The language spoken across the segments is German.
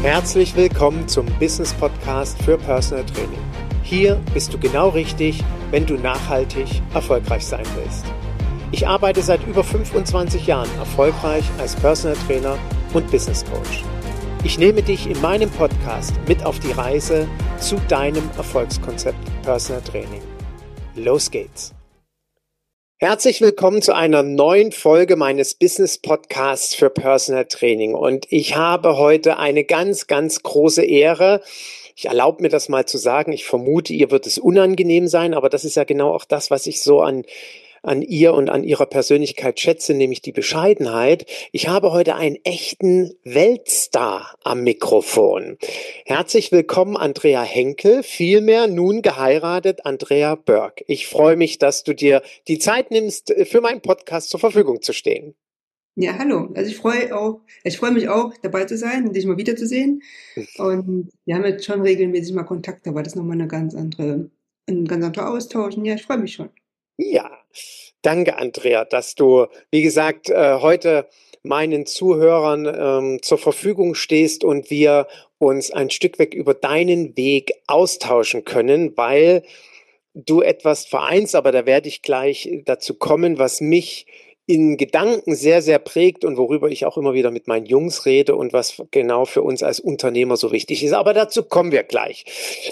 Herzlich willkommen zum Business Podcast für Personal Training. Hier bist du genau richtig, wenn du nachhaltig erfolgreich sein willst. Ich arbeite seit über 25 Jahren erfolgreich als Personal Trainer und Business Coach. Ich nehme dich in meinem Podcast mit auf die Reise zu deinem Erfolgskonzept Personal Training. Los geht's! Herzlich willkommen zu einer neuen Folge meines Business Podcasts für Personal Training. Und ich habe heute eine ganz, ganz große Ehre. Ich erlaube mir das mal zu sagen. Ich vermute, ihr wird es unangenehm sein, aber das ist ja genau auch das, was ich so an ihr und an ihrer Persönlichkeit schätze, nämlich die Bescheidenheit. Ich habe heute einen echten Weltstar am Mikrofon. Herzlich willkommen, Andrea Henkel, vielmehr nun geheiratet, Andrea Berg. Ich freue mich, dass du dir die Zeit nimmst, für meinen Podcast zur Verfügung zu stehen. Ja, hallo. Also ich freue mich auch, dabei zu sein und dich mal wiederzusehen. Und wir haben jetzt schon regelmäßig mal Kontakt, aber das ist nochmal ein ganz anderer Austausch. Und ja, ich freue mich schon. Ja, danke, Andrea, dass du, wie gesagt, heute meinen Zuhörern zur Verfügung stehst und wir uns ein Stück weg über deinen Weg austauschen können, weil du etwas vereinst, aber da werde ich gleich dazu kommen, was mich in Gedanken sehr, sehr prägt und worüber ich auch immer wieder mit meinen Jungs rede und was genau für uns als Unternehmer so wichtig ist. Aber dazu kommen wir gleich.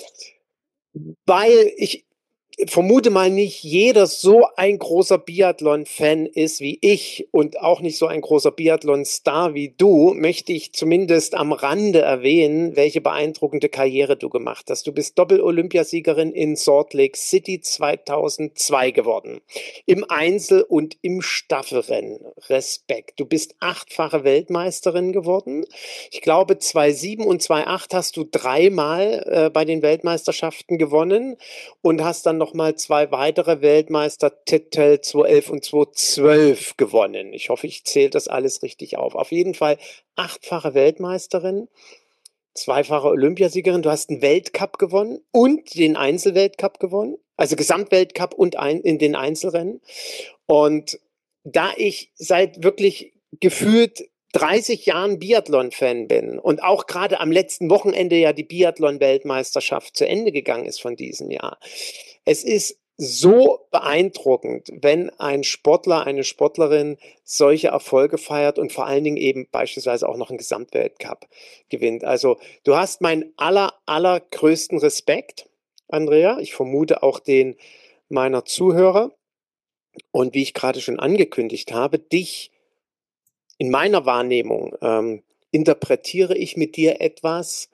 Weil ich vermute mal nicht jeder so ein großer Biathlon-Fan ist wie ich und auch nicht so ein großer Biathlon-Star wie du, möchte ich zumindest am Rande erwähnen, welche beeindruckende Karriere du gemacht hast. Du bist Doppel-Olympiasiegerin in Salt Lake City 2002 geworden. Im Einzel- und im Staffelrennen. Respekt. Du bist 8-fache Weltmeisterin geworden. Ich glaube, 2007 und 2008 hast du dreimal bei den Weltmeisterschaften gewonnen und hast dann nochmal 2 weitere Weltmeistertitel 2011 und 2012 gewonnen. Ich hoffe, ich zähle das alles richtig auf. Auf jeden Fall 8-fache Weltmeisterin, 2-fache Olympiasiegerin. Du hast einen Weltcup gewonnen und den Einzelweltcup gewonnen, also Gesamtweltcup und in den Einzelrennen. Und da ich seit wirklich gefühlt 30 Jahren Biathlon-Fan bin und auch gerade am letzten Wochenende ja die Biathlon-Weltmeisterschaft zu Ende gegangen ist von diesem Jahr. Es ist so beeindruckend, wenn ein Sportler, eine Sportlerin solche Erfolge feiert und vor allen Dingen eben beispielsweise auch noch einen Gesamtweltcup gewinnt. Also du hast meinen allergrößten Respekt, Andrea. Ich vermute auch den meiner Zuhörer. Und wie ich gerade schon angekündigt habe, dich in meiner Wahrnehmung interpretiere ich mit dir etwas,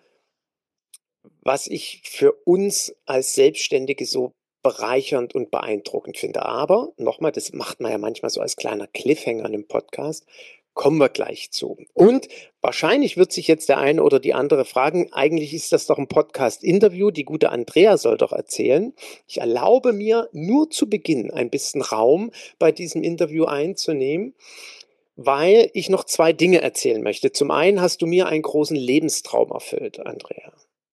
was ich für uns als Selbstständige so bereichernd und beeindruckend finde. Aber nochmal, das macht man ja manchmal so als kleiner Cliffhanger im Podcast, kommen wir gleich zu. Und wahrscheinlich wird sich jetzt der eine oder die andere fragen, eigentlich ist das doch ein Podcast-Interview, die gute Andrea soll doch erzählen. Ich erlaube mir nur zu Beginn ein bisschen Raum bei diesem Interview einzunehmen, weil ich noch 2 Dinge erzählen möchte. Zum einen hast du mir einen großen Lebenstraum erfüllt, Andrea.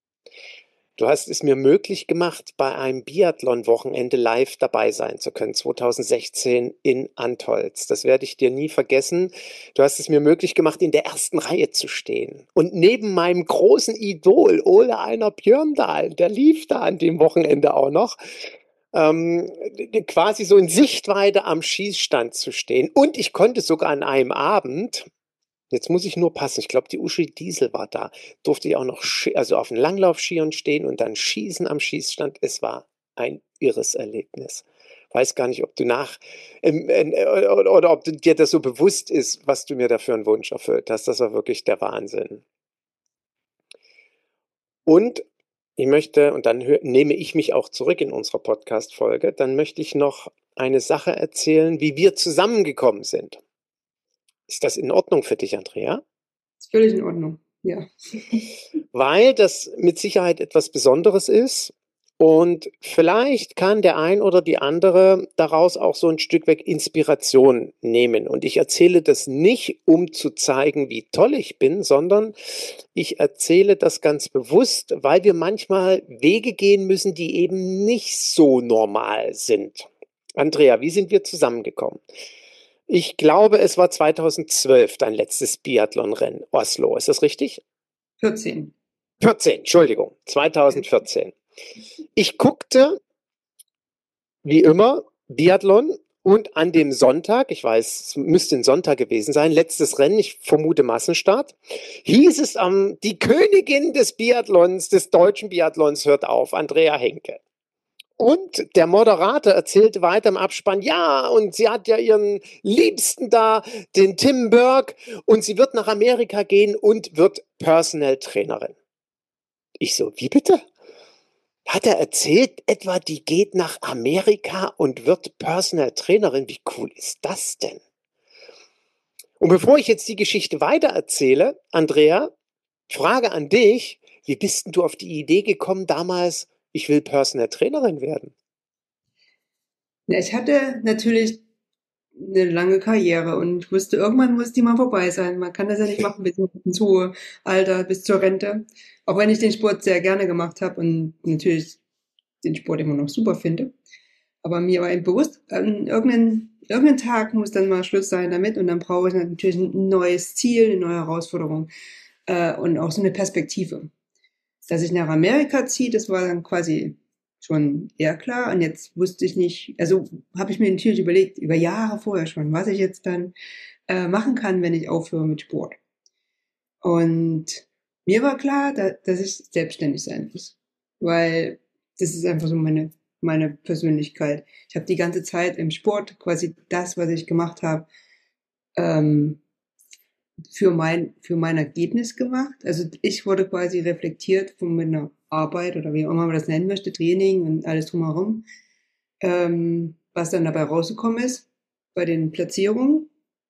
Du hast es mir möglich gemacht, bei einem Biathlon-Wochenende live dabei sein zu können, 2016 in Antholz. Das werde ich dir nie vergessen. Du hast es mir möglich gemacht, in der ersten Reihe zu stehen. Und neben meinem großen Idol, Ole Einar Björndal, der lief da an dem Wochenende auch noch, quasi so in Sichtweite am Schießstand zu stehen. Und ich konnte sogar an einem Abend, jetzt muss ich nur passen, ich glaube, die Uschi Diesel war da, durfte ich auch noch also auf den Langlaufskiern stehen und dann schießen am Schießstand. Es war ein irres Erlebnis. Weiß gar nicht, ob du oder ob dir das so bewusst ist, was du mir da für einen Wunsch erfüllt hast. Das war wirklich der Wahnsinn. Und ich möchte, und dann nehme ich mich auch zurück in unserer Podcast-Folge, dann möchte ich noch eine Sache erzählen, wie wir zusammengekommen sind. Ist das in Ordnung für dich, Andrea? Ist völlig in Ordnung. Ja. Weil das mit Sicherheit etwas Besonderes ist und vielleicht kann der ein oder die andere daraus auch so ein Stück weg Inspiration nehmen. Und ich erzähle das nicht, um zu zeigen, wie toll ich bin, sondern ich erzähle das ganz bewusst, weil wir manchmal Wege gehen müssen, die eben nicht so normal sind. Andrea, wie sind wir zusammengekommen? Ich glaube, es war 2012 dein letztes Biathlonrennen, Oslo. Ist das richtig? 14. 14, Entschuldigung, 2014. Ich guckte, wie immer, Biathlon und an dem Sonntag, ich weiß, es müsste ein Sonntag gewesen sein, letztes Rennen, ich vermute Massenstart, hieß es die Königin des Biathlons, des deutschen Biathlons hört auf, Andrea Henke. Und der Moderator erzählte weiter im Abspann, ja, und sie hat ja ihren Liebsten da, den Tim Burke, und sie wird nach Amerika gehen und wird Personal Trainerin. Ich so, wie bitte? Hat er erzählt, etwa die geht nach Amerika und wird Personal Trainerin? Wie cool ist das denn? Und bevor ich jetzt die Geschichte weitererzähle, Andrea, Frage an dich, wie bist denn du auf die Idee gekommen damals, ich will Personal Trainerin werden? Ja, ich hatte natürlich eine lange Karriere und wusste, irgendwann muss die mal vorbei sein. Man kann das ja nicht machen bis ins hohe Alter, bis zur Rente. Auch wenn ich den Sport sehr gerne gemacht habe und natürlich den Sport immer noch super finde. Aber mir war eben bewusst, irgendeinen Tag muss dann mal Schluss sein damit und dann brauche ich natürlich ein neues Ziel, eine neue Herausforderung und auch so eine Perspektive. Dass ich nach Amerika ziehe, das war dann quasi schon eher klar. Und jetzt wusste ich nicht, also habe ich mir natürlich überlegt, über Jahre vorher schon, was ich jetzt dann machen kann, wenn ich aufhöre mit Sport. Und mir war klar, dass ich selbstständig sein muss, weil das ist einfach so meine Persönlichkeit. Ich habe die ganze Zeit im Sport quasi das, was ich gemacht habe, ähm, für mein Ergebnis gemacht. Also ich wurde quasi reflektiert von meiner Arbeit oder wie auch immer man das nennen möchte, Training und alles drumherum, was dann dabei rausgekommen ist bei den Platzierungen.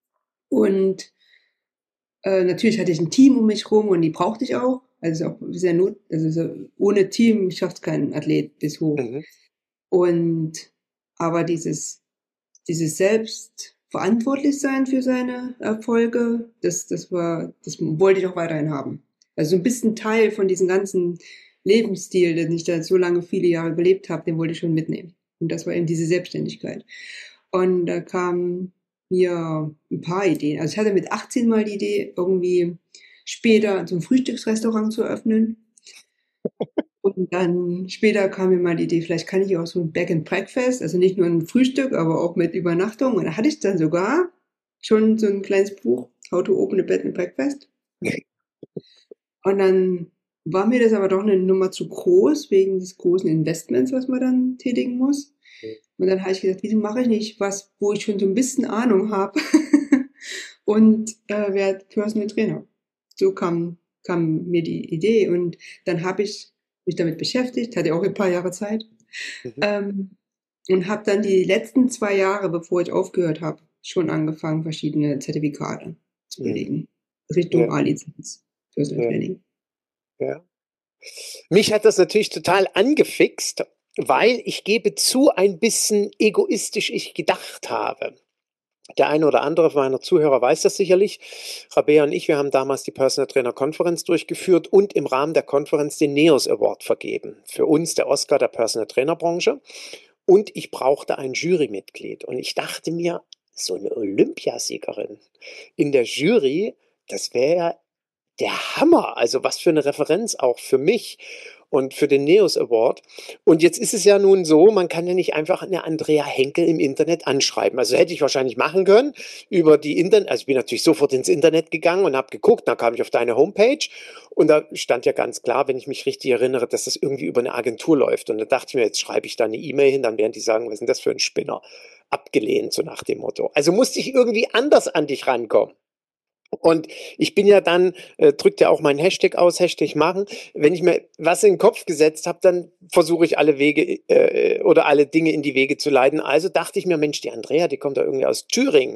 Und natürlich hatte ich ein Team um mich rum und die brauchte ich auch. Also auch sehr also so, ohne Team schafft kein Athlet bis hoch. Mhm. Und aber dieses selbst verantwortlich sein für seine Erfolge, das wollte ich auch weiterhin haben. Also so ein bisschen Teil von diesem ganzen Lebensstil, den ich da so lange viele Jahre gelebt habe, den wollte ich schon mitnehmen. Und das war eben diese Selbstständigkeit. Und da kamen mir ein paar Ideen. Also ich hatte mit 18 mal die Idee, irgendwie später so ein Frühstücksrestaurant zu eröffnen. Und dann später kam mir mal die Idee, vielleicht kann ich auch so ein Bed and Breakfast, also nicht nur ein Frühstück, aber auch mit Übernachtung. Und da hatte ich dann sogar schon so ein kleines Buch, How to Open a Bed and Breakfast. Und dann war mir das aber doch eine Nummer zu groß, wegen des großen Investments, was man dann tätigen muss. Und dann habe ich gesagt, wieso mache ich nicht was, wo ich schon so ein bisschen Ahnung habe und werde Personal Trainer. So kam mir die Idee und dann habe ich mich damit beschäftigt, hatte auch ein paar Jahre Zeit Mhm. ähm, und habe dann die letzten 2 Jahre, bevor ich aufgehört habe, schon angefangen, verschiedene Zertifikate zu Mhm. belegen. Richtung Ja, A-Lizenz, Personal ja, Training. ja. Mich hat das natürlich total angefixt, weil ich gebe zu, ein bisschen egoistisch ich gedacht habe. Der eine oder andere meiner Zuhörer weiß das sicherlich. Rabea und ich, wir haben damals die Personal Trainer Konferenz durchgeführt und im Rahmen der Konferenz den NEOS Award vergeben. Für uns der Oscar der Personal Trainer Branche. Und ich brauchte ein Jurymitglied. Und ich dachte mir, so eine Olympiasiegerin in der Jury, das wäre ja der Hammer. Also was für eine Referenz auch für mich und für den NEOS Award. Und jetzt ist es ja nun so, man kann ja nicht einfach eine Andrea Henkel im Internet anschreiben. Also hätte ich wahrscheinlich machen können über die Internet. Also ich bin natürlich sofort ins Internet gegangen und habe geguckt. Dann kam ich auf deine Homepage und da stand ja ganz klar, wenn ich mich richtig erinnere, dass das irgendwie über eine Agentur läuft. Und da dachte ich mir, jetzt schreibe ich da eine E-Mail hin, dann werden die sagen, was ist denn das für ein Spinner? Abgelehnt, so nach dem Motto. Also musste ich irgendwie anders an dich rankommen. Und ich bin ja dann, drückt ja auch meinen Hashtag aus, Hashtag machen. Wenn ich mir was in den Kopf gesetzt habe, dann versuche ich alle Wege oder alle Dinge in die Wege zu leiten. Also dachte ich mir, Mensch, die Andrea, die kommt doch irgendwie aus Thüringen.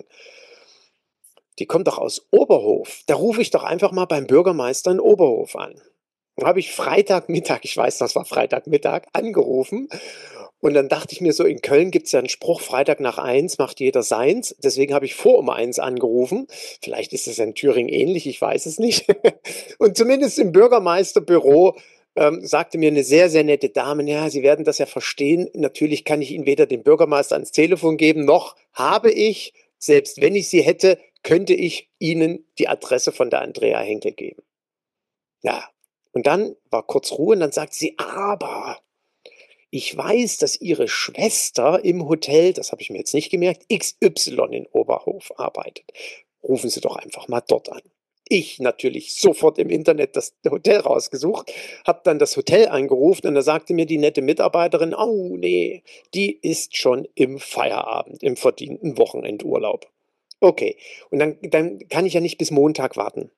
Die kommt doch aus Oberhof. Da rufe ich doch einfach mal beim Bürgermeister in Oberhof an. Dann habe ich Freitagmittag, ich weiß, das war Freitagmittag, angerufen. Und dann dachte ich mir so, in Köln gibt es ja einen Spruch, Freitag nach 1 macht jeder seins. Deswegen habe ich vor um 1 angerufen. Vielleicht ist es in Thüringen ähnlich, ich weiß es nicht. Und zumindest im Bürgermeisterbüro sagte mir eine sehr, sehr nette Dame, ja, Sie werden das ja verstehen. Natürlich kann ich Ihnen weder den Bürgermeister ans Telefon geben, noch habe ich, selbst wenn ich sie hätte, könnte ich Ihnen die Adresse von der Andrea Henkel geben. Ja. Und dann war kurz Ruhe und dann sagt sie, aber ich weiß, dass Ihre Schwester im Hotel, das habe ich mir jetzt nicht gemerkt, XY in Oberhof arbeitet. Rufen Sie doch einfach mal dort an. Ich natürlich sofort im Internet das Hotel rausgesucht, habe dann das Hotel angerufen und da sagte mir die nette Mitarbeiterin, oh nee, die ist schon im Feierabend, im verdienten Wochenendurlaub. Okay, und dann kann ich ja nicht bis Montag warten.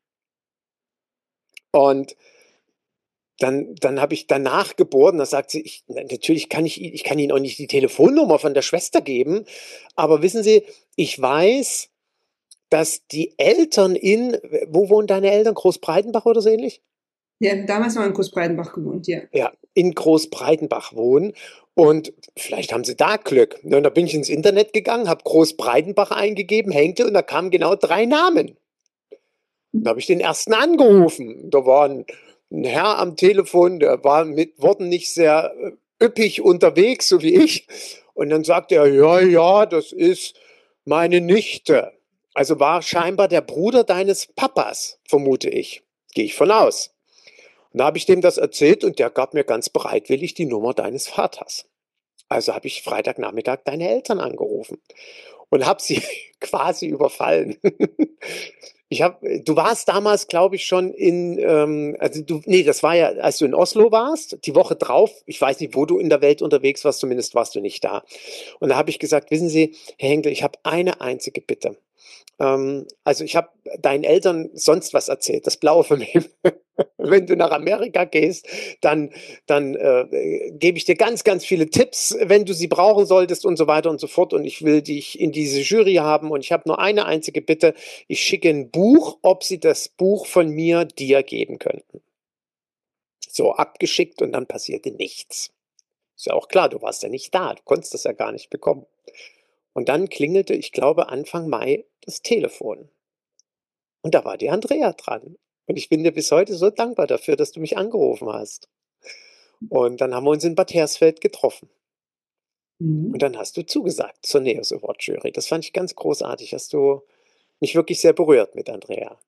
Und dann habe ich danach gebohrt, da sagt sie, natürlich ich kann Ihnen auch nicht die Telefonnummer von der Schwester geben, aber wissen Sie, ich weiß, dass die Eltern wo wohnen deine Eltern? Großbreitenbach oder so ähnlich? Ja, damals noch in Großbreitenbach gewohnt, ja. Ja, in Großbreitenbach wohnen und vielleicht haben sie da Glück. Und da bin ich ins Internet gegangen, habe Großbreitenbach eingegeben, Henkel und da kamen genau 3 Namen. Da habe ich den ersten angerufen. Da war ein Herr am Telefon, der war mit Worten nicht sehr üppig unterwegs, so wie ich. Und dann sagte er, ja, ja, das ist meine Nichte. Also war scheinbar der Bruder deines Papas, vermute ich. Gehe ich von aus. Und da habe ich dem das erzählt und der gab mir ganz bereitwillig die Nummer deines Vaters. Also habe ich Freitagnachmittag deine Eltern angerufen und habe sie quasi überfallen. Du warst damals, glaube ich, schon nee, das war ja, als du in Oslo warst, die Woche drauf, ich weiß nicht, wo du in der Welt unterwegs warst, zumindest warst du nicht da. Und da habe ich gesagt, wissen Sie, Herr Henkel, ich habe eine einzige Bitte. Also ich habe deinen Eltern sonst was erzählt, das Blaue vom Himmel. Wenn du nach Amerika gehst, dann gebe ich dir ganz, ganz viele Tipps, wenn du sie brauchen solltest und so weiter und so fort. Und ich will dich in diese Jury haben. Und ich habe nur eine einzige Bitte. Ich schicke ein Buch, ob sie das Buch von mir dir geben könnten. So abgeschickt und dann passierte nichts. Ist ja auch klar, du warst ja nicht da. Du konntest das ja gar nicht bekommen. Und dann klingelte, ich glaube, Anfang Mai das Telefon. Und da war die Andrea dran. Und ich bin dir bis heute so dankbar dafür, dass du mich angerufen hast. Und dann haben wir uns in Bad Hersfeld getroffen. Und Mhm. dann hast du zugesagt zur NEOS Award Jury. Das fand ich ganz großartig. Hast du mich wirklich sehr berührt mit Andrea.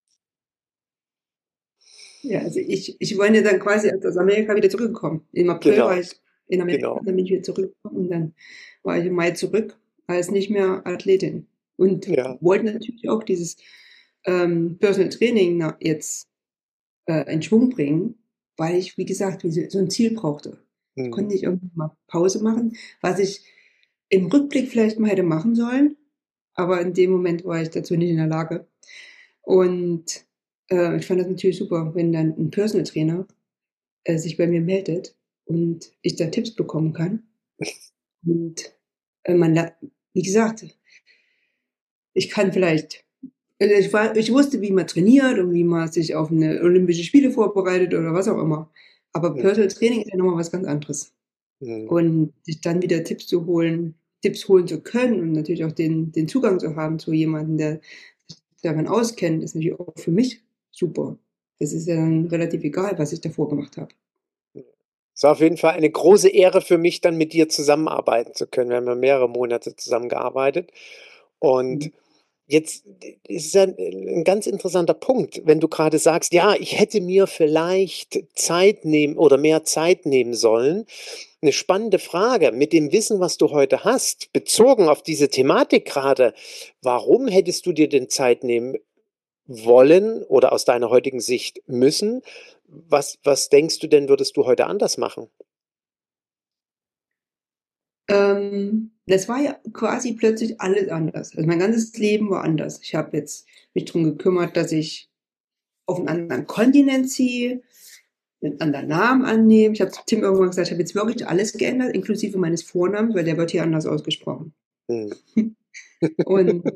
Ja, also ich wollte ja dann quasi aus Amerika wieder zurückgekommen. Im April war Genau, ich in Amerika, genau. dann bin ich wieder zurückgekommen und dann war ich im Mai zurück als nicht mehr Athletin. Und Ja. wollte natürlich auch dieses Personal Training jetzt in Schwung bringen, weil ich, wie gesagt, so ein Ziel brauchte. Ich konnte Mhm. nicht irgendwann mal Pause machen, was ich im Rückblick vielleicht mal hätte machen sollen, aber in dem Moment war ich dazu nicht in der Lage. Und ich fand das natürlich super, wenn dann ein Personal Trainer sich bei mir meldet und ich da Tipps bekommen kann. Und wie gesagt, ich kann vielleicht, also ich wusste, wie man trainiert und wie man sich auf eine Olympische Spiele vorbereitet oder was auch immer. Aber Mhm. Personal Training ist ja nochmal was ganz anderes. Mhm. Und sich dann wieder Tipps holen zu können und natürlich auch den Zugang zu haben zu jemandem, der sich darin auskennt, ist natürlich auch für mich super. Das ist ja dann relativ egal, was ich davor gemacht habe. Es war auf jeden Fall eine große Ehre für mich, dann mit dir zusammenarbeiten zu können. Wir haben ja mehrere Monate zusammengearbeitet. Und jetzt ist es ja ein ganz interessanter Punkt, wenn du gerade sagst, ja, ich hätte mir vielleicht Zeit nehmen oder mehr Zeit nehmen sollen. Eine spannende Frage. Mit dem Wissen, was du heute hast, bezogen auf diese Thematik gerade, warum hättest du dir denn Zeit nehmen wollen oder aus deiner heutigen Sicht müssen? Was denkst du denn, würdest du heute anders machen? Das war ja quasi plötzlich alles anders. Also mein ganzes Leben war anders. Ich habe jetzt mich darum gekümmert, dass ich auf einen anderen Kontinent ziehe, einen anderen Namen annehme. Ich habe zu Tim irgendwann gesagt, ich habe jetzt wirklich alles geändert, inklusive meines Vornamens, weil der wird hier anders ausgesprochen. Hm. Und,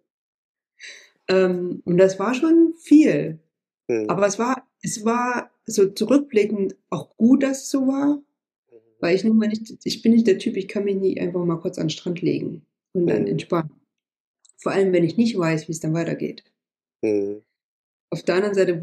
und das war schon viel. Hm. Aber es war so zurückblickend auch gut, dass es so war, weil ich nun mal nicht, ich bin nicht der Typ, ich kann mich nie einfach mal kurz an den Strand legen und dann Hm. entspannen. Vor allem, wenn ich nicht weiß, wie es dann weitergeht. Hm. Auf der anderen Seite,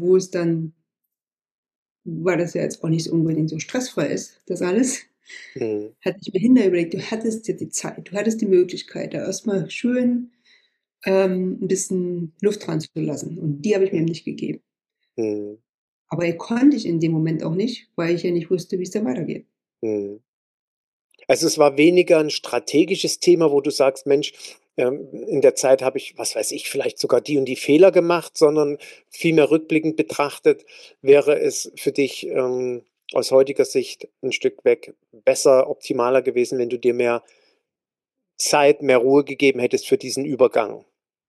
weil das ja jetzt auch nicht so unbedingt so stressfrei ist, das alles, Hm. hatte ich mir hinterher überlegt, du hattest jetzt die Zeit, du hattest die Möglichkeit, da erstmal schön ein bisschen Luft dran zu lassen. Und die habe ich mir Hm. eben nicht gegeben. Hm. Aber konnte ich in dem Moment auch nicht, weil ich ja nicht wusste, wie es dann weitergeht. Mhm. Also es war weniger ein strategisches Thema, wo du sagst, Mensch, in der Zeit habe ich, was weiß ich, vielleicht sogar die und die Fehler gemacht, sondern vielmehr rückblickend betrachtet wäre es für dich aus heutiger Sicht ein Stück weg besser, optimaler gewesen, wenn du dir mehr Zeit, mehr Ruhe gegeben hättest für diesen Übergang.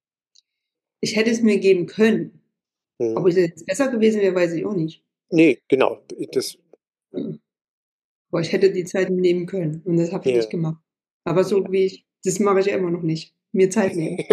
Ich hätte es mir geben können. Ob Mhm. es jetzt besser gewesen wäre, weiß ich auch nicht. Nee, genau. Das, Aber ich hätte die Zeit mir nehmen können und das habe ich nicht ja, gemacht. Aber ja. so wie ich, das mache ich ja immer noch nicht. Mir Zeit nehmen.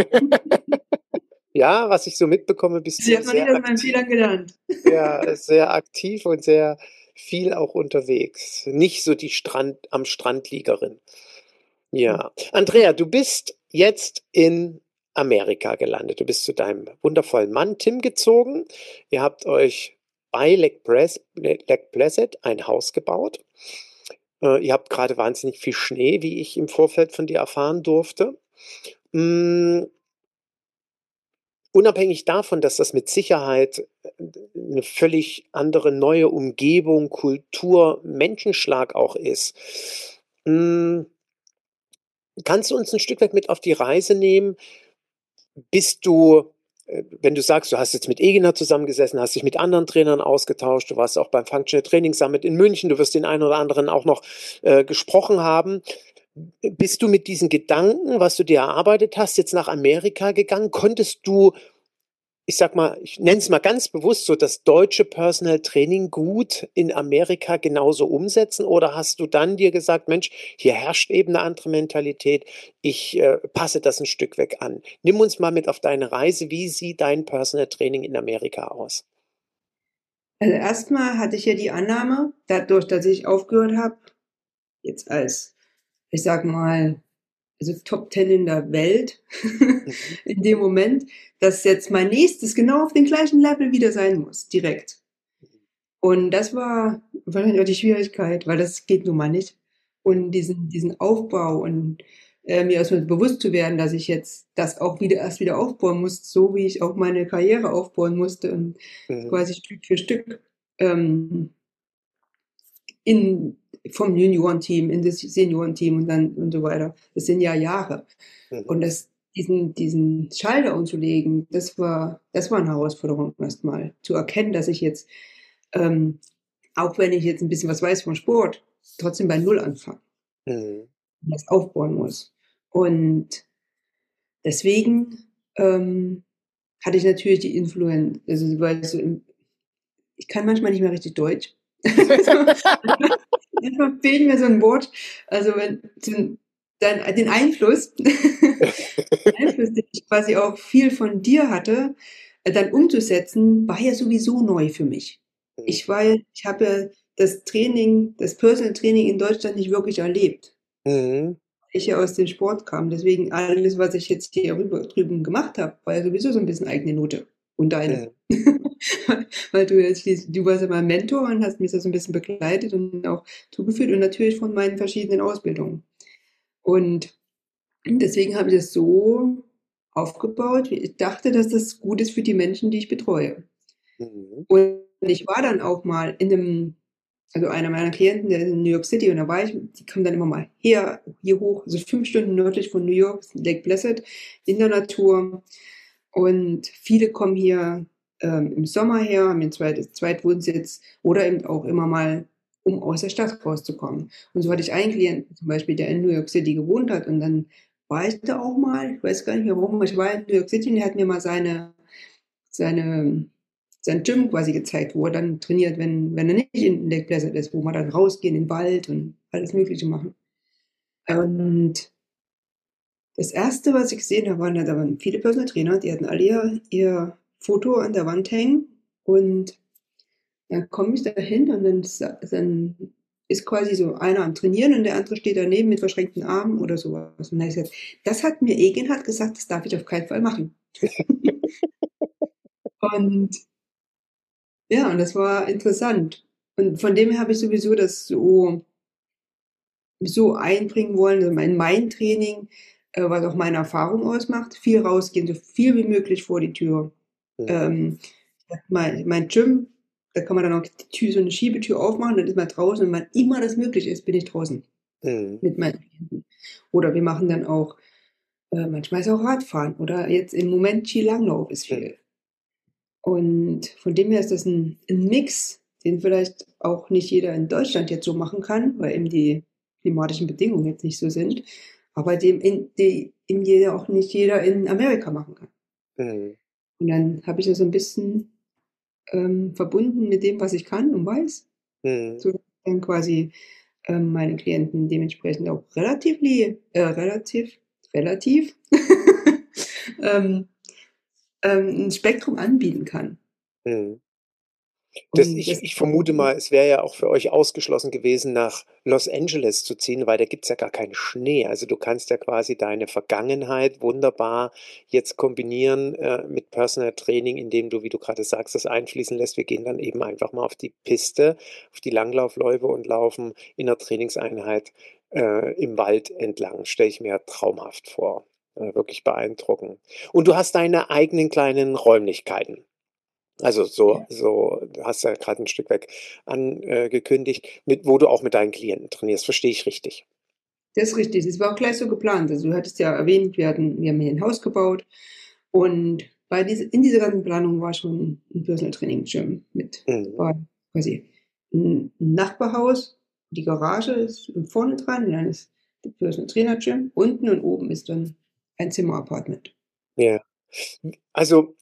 Ja, was ich so mitbekomme, bist Sie du hat noch nicht sehr aus meinen aktiv. Fehlern gelernt. Ja, sehr aktiv und sehr viel auch unterwegs. Nicht so die am Strandliegerin. Ja. Andrea, du bist jetzt in Amerika gelandet. Du bist zu deinem wundervollen Mann Tim gezogen. Ihr habt euch bei Lake Placid ein Haus gebaut. Ihr habt gerade wahnsinnig viel Schnee, wie ich im Vorfeld von dir erfahren durfte. Mm, Unabhängig davon, dass das mit Sicherheit eine völlig andere neue Umgebung, Kultur, Menschenschlag auch ist. Hm, kannst du uns ein Stück weit mit auf die Reise nehmen? Bist du, wenn du sagst, du hast jetzt mit Egener zusammengesessen, hast dich mit anderen Trainern ausgetauscht, du warst auch beim Functional Training Summit in München, du wirst den einen oder anderen auch noch gesprochen haben. Bist du mit diesen Gedanken, was du dir erarbeitet hast, jetzt nach Amerika gegangen? Konntest du, ich sag mal, ich nenne es mal ganz bewusst so, das deutsche Personal Training gut in Amerika genauso umsetzen? Oder hast du dann dir gesagt, Mensch, hier herrscht eben eine andere Mentalität, ich passe das ein Stück weg an? Nimm uns mal mit auf deine Reise. Wie sieht dein Personal Training in Amerika aus? Also erstmal hatte ich ja die Annahme, dadurch, dass ich aufgehört habe, jetzt als, ich sag mal, also Top Ten in der Welt Mhm. in dem Moment, dass jetzt mein nächstes genau auf dem gleichen Level wieder sein muss, direkt. Und das war wahrscheinlich auch die Schwierigkeit, weil das geht nun mal nicht. Und diesen Aufbau und mir erstmal bewusst zu werden, dass ich jetzt das auch wieder erst wieder aufbauen muss, so wie ich auch meine Karriere aufbauen musste und Mhm. quasi Stück für Stück ähm, in, vom Juniorenteam in das Seniorenteam und dann und so weiter. Das sind ja Jahre. Mhm. Und diesen Schalter umzulegen, das war eine Herausforderung erstmal. Zu erkennen, dass ich jetzt, ähm, auch wenn ich jetzt ein bisschen was weiß vom Sport, trotzdem bei Null anfange Mhm. und das aufbauen muss. Und deswegen hatte ich natürlich die Influenz, also weil so ich kann manchmal nicht mehr richtig Deutsch. Also, manchmal fehlt mir so ein Wort. Also wenn dann den Einfluss, Einfluss, den ich quasi auch viel von dir hatte, dann umzusetzen, war ja sowieso neu für mich. Ich habe ja das Training, das Personal Training in Deutschland nicht wirklich erlebt. Mhm. Ich ja aus dem Sport kam. Deswegen alles, was ich jetzt hier drüben gemacht habe, war ja sowieso so ein bisschen eigene Note. Und deine. Mhm. Weil du warst ja mein Mentor und hast mich da so ein bisschen begleitet und auch zugeführt und natürlich von meinen verschiedenen Ausbildungen. Und deswegen habe ich das so aufgebaut. Ich dachte, dass das gut ist für die Menschen, die ich betreue. Mhm. Und ich war dann auch mal in einem, also einer meiner Klienten, der ist in New York City und da war ich, die kommen dann immer mal hier hoch, also 5 Stunden nördlich von New York, Lake Placid, in der Natur. Und viele kommen hier im Sommer her, haben ihren Zweitwohnsitz oder eben auch immer mal, um aus der Stadt rauszukommen. Und so hatte ich einen Klienten zum Beispiel, der in New York City gewohnt hat und dann war ich da auch mal, ich weiß gar nicht mehr warum, ich war in New York City und er hat mir mal seine, sein Gym quasi gezeigt, wo er dann trainiert, wenn er nicht in Lake Placid ist, wo man dann rausgehen in den Wald und alles Mögliche machen. Und das erste, was ich gesehen habe, da waren viele Personal Trainer, die hatten alle ihr Foto an der Wand hängen und dann komme ich da hin und dann ist quasi so einer am Trainieren und der andere steht daneben mit verschränkten Armen oder sowas. Und dann habe ich gesagt, das hat mir Egenhard gesagt, das darf ich auf keinen Fall machen. Und ja, und das war interessant. Und von dem her habe ich sowieso das so einbringen wollen, also mein Training, was auch meine Erfahrung ausmacht, viel rausgehen, so viel wie möglich vor die Tür. Mhm. Ähm, mein Gym. Da kann man dann auch die Tür, so eine Schiebetür aufmachen, dann ist man draußen und wann immer das möglich ist, bin ich draußen Mhm. mit meinen Klienten. Oder wir machen dann auch, manchmal ist auch Radfahren oder jetzt im Moment Skilanglauf ist Mhm. viel. Und von dem her ist das ein Mix, den vielleicht auch nicht jeder in Deutschland jetzt so machen kann, weil eben die klimatischen Bedingungen jetzt nicht so sind, aber in jeder auch nicht jeder in Amerika machen kann. Mhm. Und dann habe ich das so ein bisschen verbunden mit dem, was ich kann und weiß, Mhm. so dass dann quasi meine Klienten dementsprechend auch relativ ähm, ein Spektrum anbieten kann. Mhm. Und das Ich vermute mal, es wäre ja auch für euch ausgeschlossen gewesen, nach Los Angeles zu ziehen, weil da gibt's ja gar keinen Schnee. Also du kannst ja quasi deine Vergangenheit wunderbar jetzt kombinieren mit Personal Training, indem du, wie du gerade sagst, das einfließen lässt. Wir gehen dann eben einfach mal auf die Piste, auf die Langlaufläufe und laufen in der Trainingseinheit im Wald entlang. Stelle ich mir traumhaft vor. Wirklich beeindruckend. Und du hast deine eigenen kleinen Räumlichkeiten. Also Ja, du hast ja gerade ein Stück weg angekündigt, mit wo du auch mit deinen Klienten trainierst. Verstehe ich richtig? das ist richtig. Das war auch gleich so geplant. Also du hattest ja erwähnt, wir haben hier ein Haus gebaut und in dieser ganzen Planung war schon ein Personal Training Gym mit Mhm. dabei. Quasi ein Nachbarhaus, die Garage ist vorne dran und dann ist der Personal Trainer Gym. Unten und oben ist dann ein Zimmer-Apartment. Ja. Also,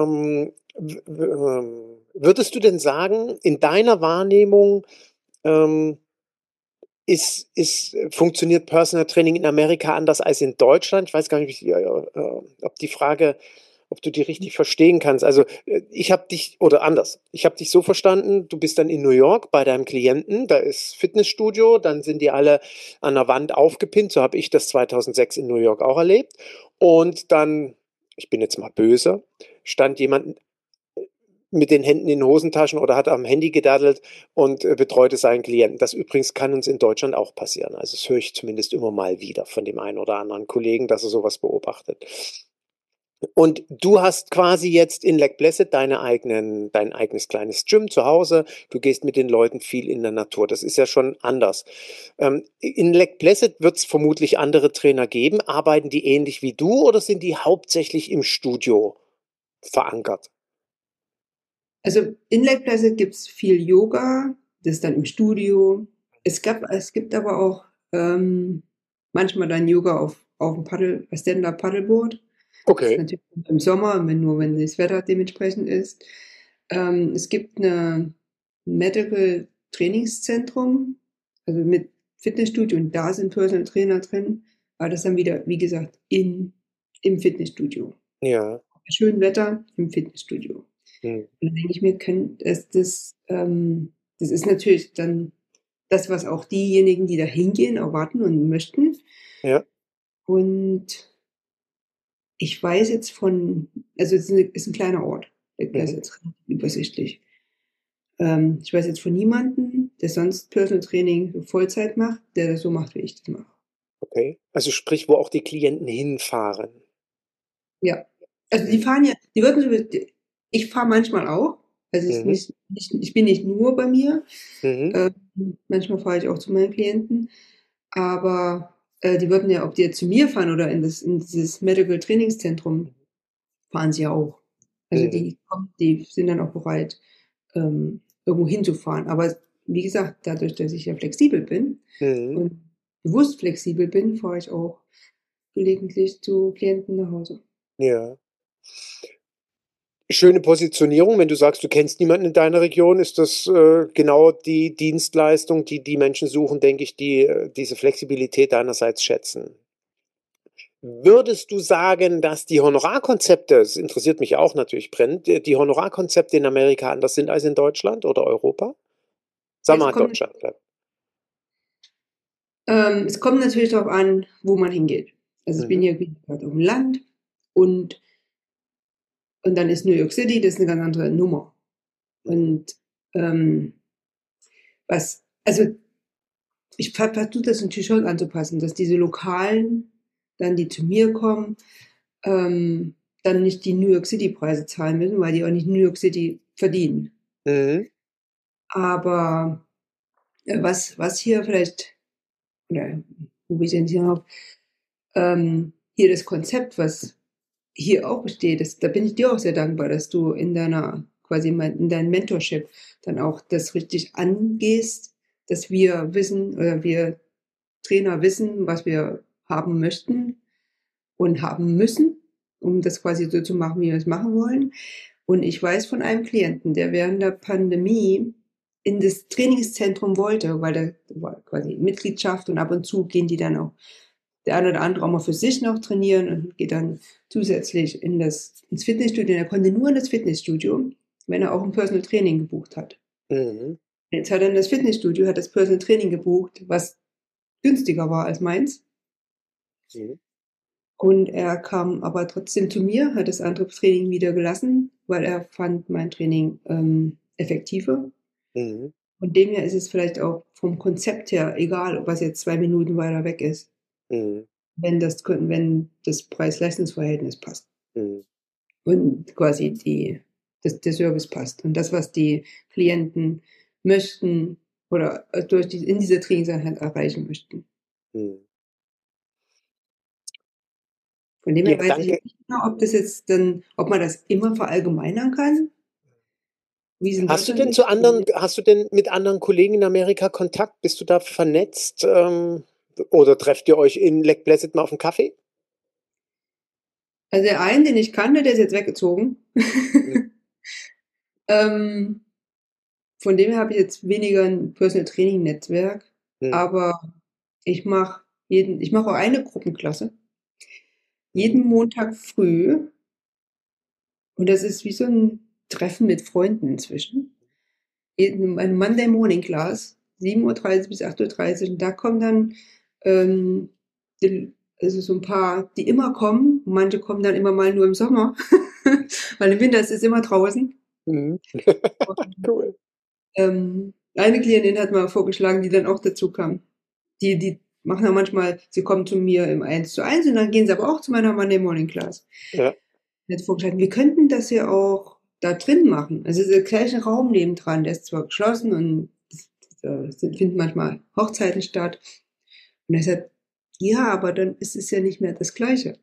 würdest du denn sagen, in deiner Wahrnehmung, ähm, funktioniert Personal Training in Amerika anders als in Deutschland? Ich weiß gar nicht, ob die Frage, ob du die richtig verstehen kannst. Also ich habe dich, oder anders, ich habe dich so verstanden, du bist dann in New York bei deinem Klienten, da ist Fitnessstudio, dann sind die alle an der Wand aufgepinnt, so habe ich das 2006 in New York auch erlebt. Und dann, ich bin jetzt mal böse, stand jemand mit den Händen in den Hosentaschen oder hat am Handy gedaddelt und betreute seinen Klienten. Das übrigens kann uns in Deutschland auch passieren. Also das höre ich zumindest immer mal wieder von dem einen oder anderen Kollegen, dass er sowas beobachtet. Und du hast quasi jetzt in Lake Placid dein eigenes kleines Gym zu Hause. Du gehst mit den Leuten viel in der Natur. Das ist ja schon anders. In Lake Placid wird es vermutlich andere Trainer geben. Arbeiten die ähnlich wie du oder sind die hauptsächlich im Studio verankert? Also in Lake Placid gibt es viel Yoga, das ist dann im Studio. Es gibt aber auch manchmal dann Yoga auf dem Stand-up Paddleboard. Das ist Okay. natürlich im Sommer, wenn das Wetter dementsprechend ist. Es gibt eine Medical Trainingszentrum, also mit Fitnessstudio und da sind Personal Trainer drin, aber das dann wieder, wie gesagt, im Fitnessstudio. Ja. Bei schönem Wetter im Fitnessstudio. Hm. Und dann denke ich mir, das ist natürlich dann das, was auch diejenigen, die da hingehen, erwarten und möchten. Ja. Und ich weiß jetzt also ist ein kleiner Ort, der ist Mhm. jetzt relativ übersichtlich. Ich weiß jetzt von niemandem, der sonst Personal Training so Vollzeit macht, der das so macht, wie ich das mache. Okay. Also sprich, wo auch die Klienten hinfahren. Ja. Also Mhm. die würden ich fahre manchmal auch. Also Mhm. ich bin nicht nur bei mir. Mhm. Ähm, manchmal fahre ich auch zu meinen Klienten. Aber die würden ja, ob die jetzt zu mir fahren oder in dieses Medical Trainingszentrum, fahren sie ja auch. Also Mhm. die sind dann auch bereit, irgendwo hinzufahren. Aber wie gesagt, dadurch, dass ich ja flexibel bin Mhm. und bewusst flexibel bin, fahre ich auch gelegentlich zu Klienten nach Hause. Ja. Schöne Positionierung. Wenn du sagst, du kennst niemanden in deiner Region, ist das genau die Dienstleistung, die die Menschen suchen, denke ich, die diese Flexibilität deinerseits schätzen. Würdest du sagen, dass die Honorarkonzepte, das interessiert mich auch natürlich brennend, die Honorarkonzepte in Amerika anders sind als in Deutschland oder Europa? Sag Es mal kommt, Deutschland. Bleibt. es kommt natürlich darauf an, wo man hingeht. Also ich bin Mhm. hier wie gesagt, auf dem Land und, und dann ist New York City, das ist eine ganz andere Nummer. Mhm. Und ähm, also ich versuche das natürlich schon anzupassen, dass diese Lokalen, dann die zu mir kommen, dann nicht die New York City Preise zahlen müssen, weil die auch nicht New York City verdienen. Mhm. Aber was hier vielleicht, oder wo wir sind hier noch, hier das Konzept, was hier auch besteht, da bin ich dir auch sehr dankbar, dass du in deiner, quasi in deinem Mentorship dann auch das richtig angehst, dass wir wissen, oder wir Trainer wissen, was wir haben möchten und haben müssen, um das quasi so zu machen, wie wir es machen wollen. Und ich weiß von einem Klienten, der während der Pandemie in das Trainingszentrum wollte, weil der war quasi Mitgliedschaft und ab und zu gehen die dann auch, der eine oder andere auch mal für sich noch trainieren und geht dann zusätzlich ins Fitnessstudio. Und er konnte nur in das Fitnessstudio, wenn er auch ein Personal Training gebucht hat. Mhm. Jetzt hat er in das Fitnessstudio, hat das Personal Training gebucht, was günstiger war als meins. Mhm. Und er kam aber trotzdem zu mir, hat das andere Training wieder gelassen, weil er fand mein Training effektiver. Mhm. Von dem her ist es vielleicht auch vom Konzept her egal, ob was jetzt 2 Minuten weiter weg ist, Mhm. wenn das Preis-Leistungs-Verhältnis passt Mhm. und quasi der Service passt und das, was die Klienten möchten oder in dieser Trainingseinheit erreichen möchten. Mhm. Von dem Ja, her weiß ich danke. nicht genau, ob man das immer verallgemeinern kann, wie es in Deutschland ist. Hast du denn mit anderen Kollegen in Amerika Kontakt? Bist du da vernetzt? Oder trefft ihr euch in Lake Placid mal auf einen Kaffee? Also der eine, den ich kannte, der ist jetzt weggezogen. Mhm. ähm, von dem her habe ich jetzt weniger ein Personal Training Netzwerk, Mhm. aber ich mache auch eine Gruppenklasse Mhm. jeden Montag früh und das ist wie so ein Treffen mit Freunden inzwischen. Eine Monday Morning Class, 7:30 bis 8:30 und da kommen dann ähm, also so ein paar, die immer kommen. Manche kommen dann immer mal nur im Sommer, weil im Winter ist es immer draußen. Mhm. Cool. Eine Klientin hat mal vorgeschlagen, die dann auch dazu kam. Die machen ja manchmal, sie kommen zu mir im 1:1 und dann gehen sie aber auch zu meiner Monday Morning Class. Ja. Die hat vorgeschlagen, wir könnten das ja auch da drin machen. Also der gleiche Raum nebendran, der ist zwar geschlossen und es finden manchmal Hochzeiten statt. Und er sagt, ja, aber dann ist es ja nicht mehr das Gleiche.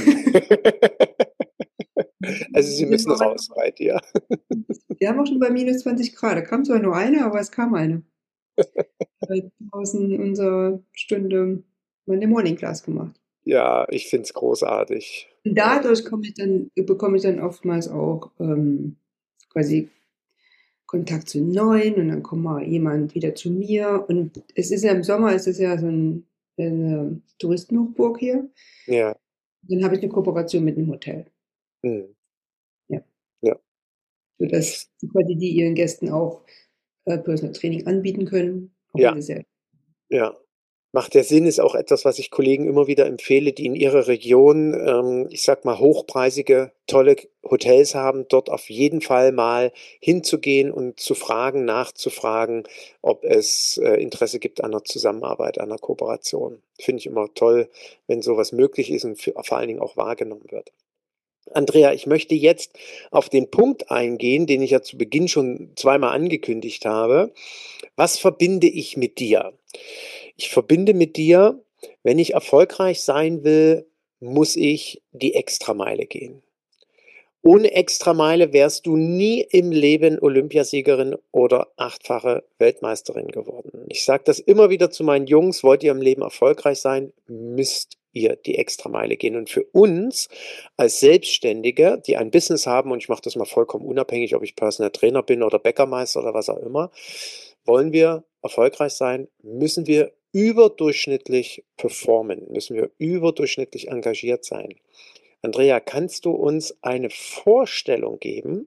Also sie müssen raus bei dir. Wir haben auch schon bei minus 20 Grad. Da kam zwar nur eine, aber es kam eine. Draußen unsere Stunde meine Morning Class gemacht. Ja, ich finde es großartig. Und dadurch bekomme ich dann oftmals auch quasi Kontakt zu Neuen und dann kommt mal jemand wieder zu mir. Und es ist ja im Sommer, ist es ja so eine Touristenhochburg hier. Ja. Dann habe ich eine Kooperation mit einem Hotel. Mhm. Ja, Ja. sodass quasi die ihren Gästen auch Personal Training anbieten können, auch wenn Ja. sie sehr. Ja. Macht der Sinn, ist auch etwas, was ich Kollegen immer wieder empfehle, die in ihrer Region, ich sag mal, hochpreisige, tolle Hotels haben, dort auf jeden Fall mal hinzugehen und zu fragen, nachzufragen, ob es Interesse gibt an einer Zusammenarbeit, an einer Kooperation. Finde ich immer toll, wenn sowas möglich ist und vor allen Dingen auch wahrgenommen wird. Andrea, ich möchte jetzt auf den Punkt eingehen, den ich ja zu Beginn schon zweimal angekündigt habe. Was verbinde ich mit dir? Ich verbinde mit dir, wenn ich erfolgreich sein will, muss ich die Extrameile gehen. Ohne Extrameile wärst du nie im Leben Olympiasiegerin oder achtfache Weltmeisterin geworden. Ich sage das immer wieder zu meinen Jungs, wollt ihr im Leben erfolgreich sein, müsst ihr die Extrameile gehen. Und für uns als Selbstständige, die ein Business haben, und ich mache das mal vollkommen unabhängig, ob ich Personal Trainer bin oder Bäckermeister oder was auch immer, wollen wir erfolgreich sein, müssen wir überdurchschnittlich performen, müssen wir überdurchschnittlich engagiert sein. Andrea, kannst du uns eine Vorstellung geben?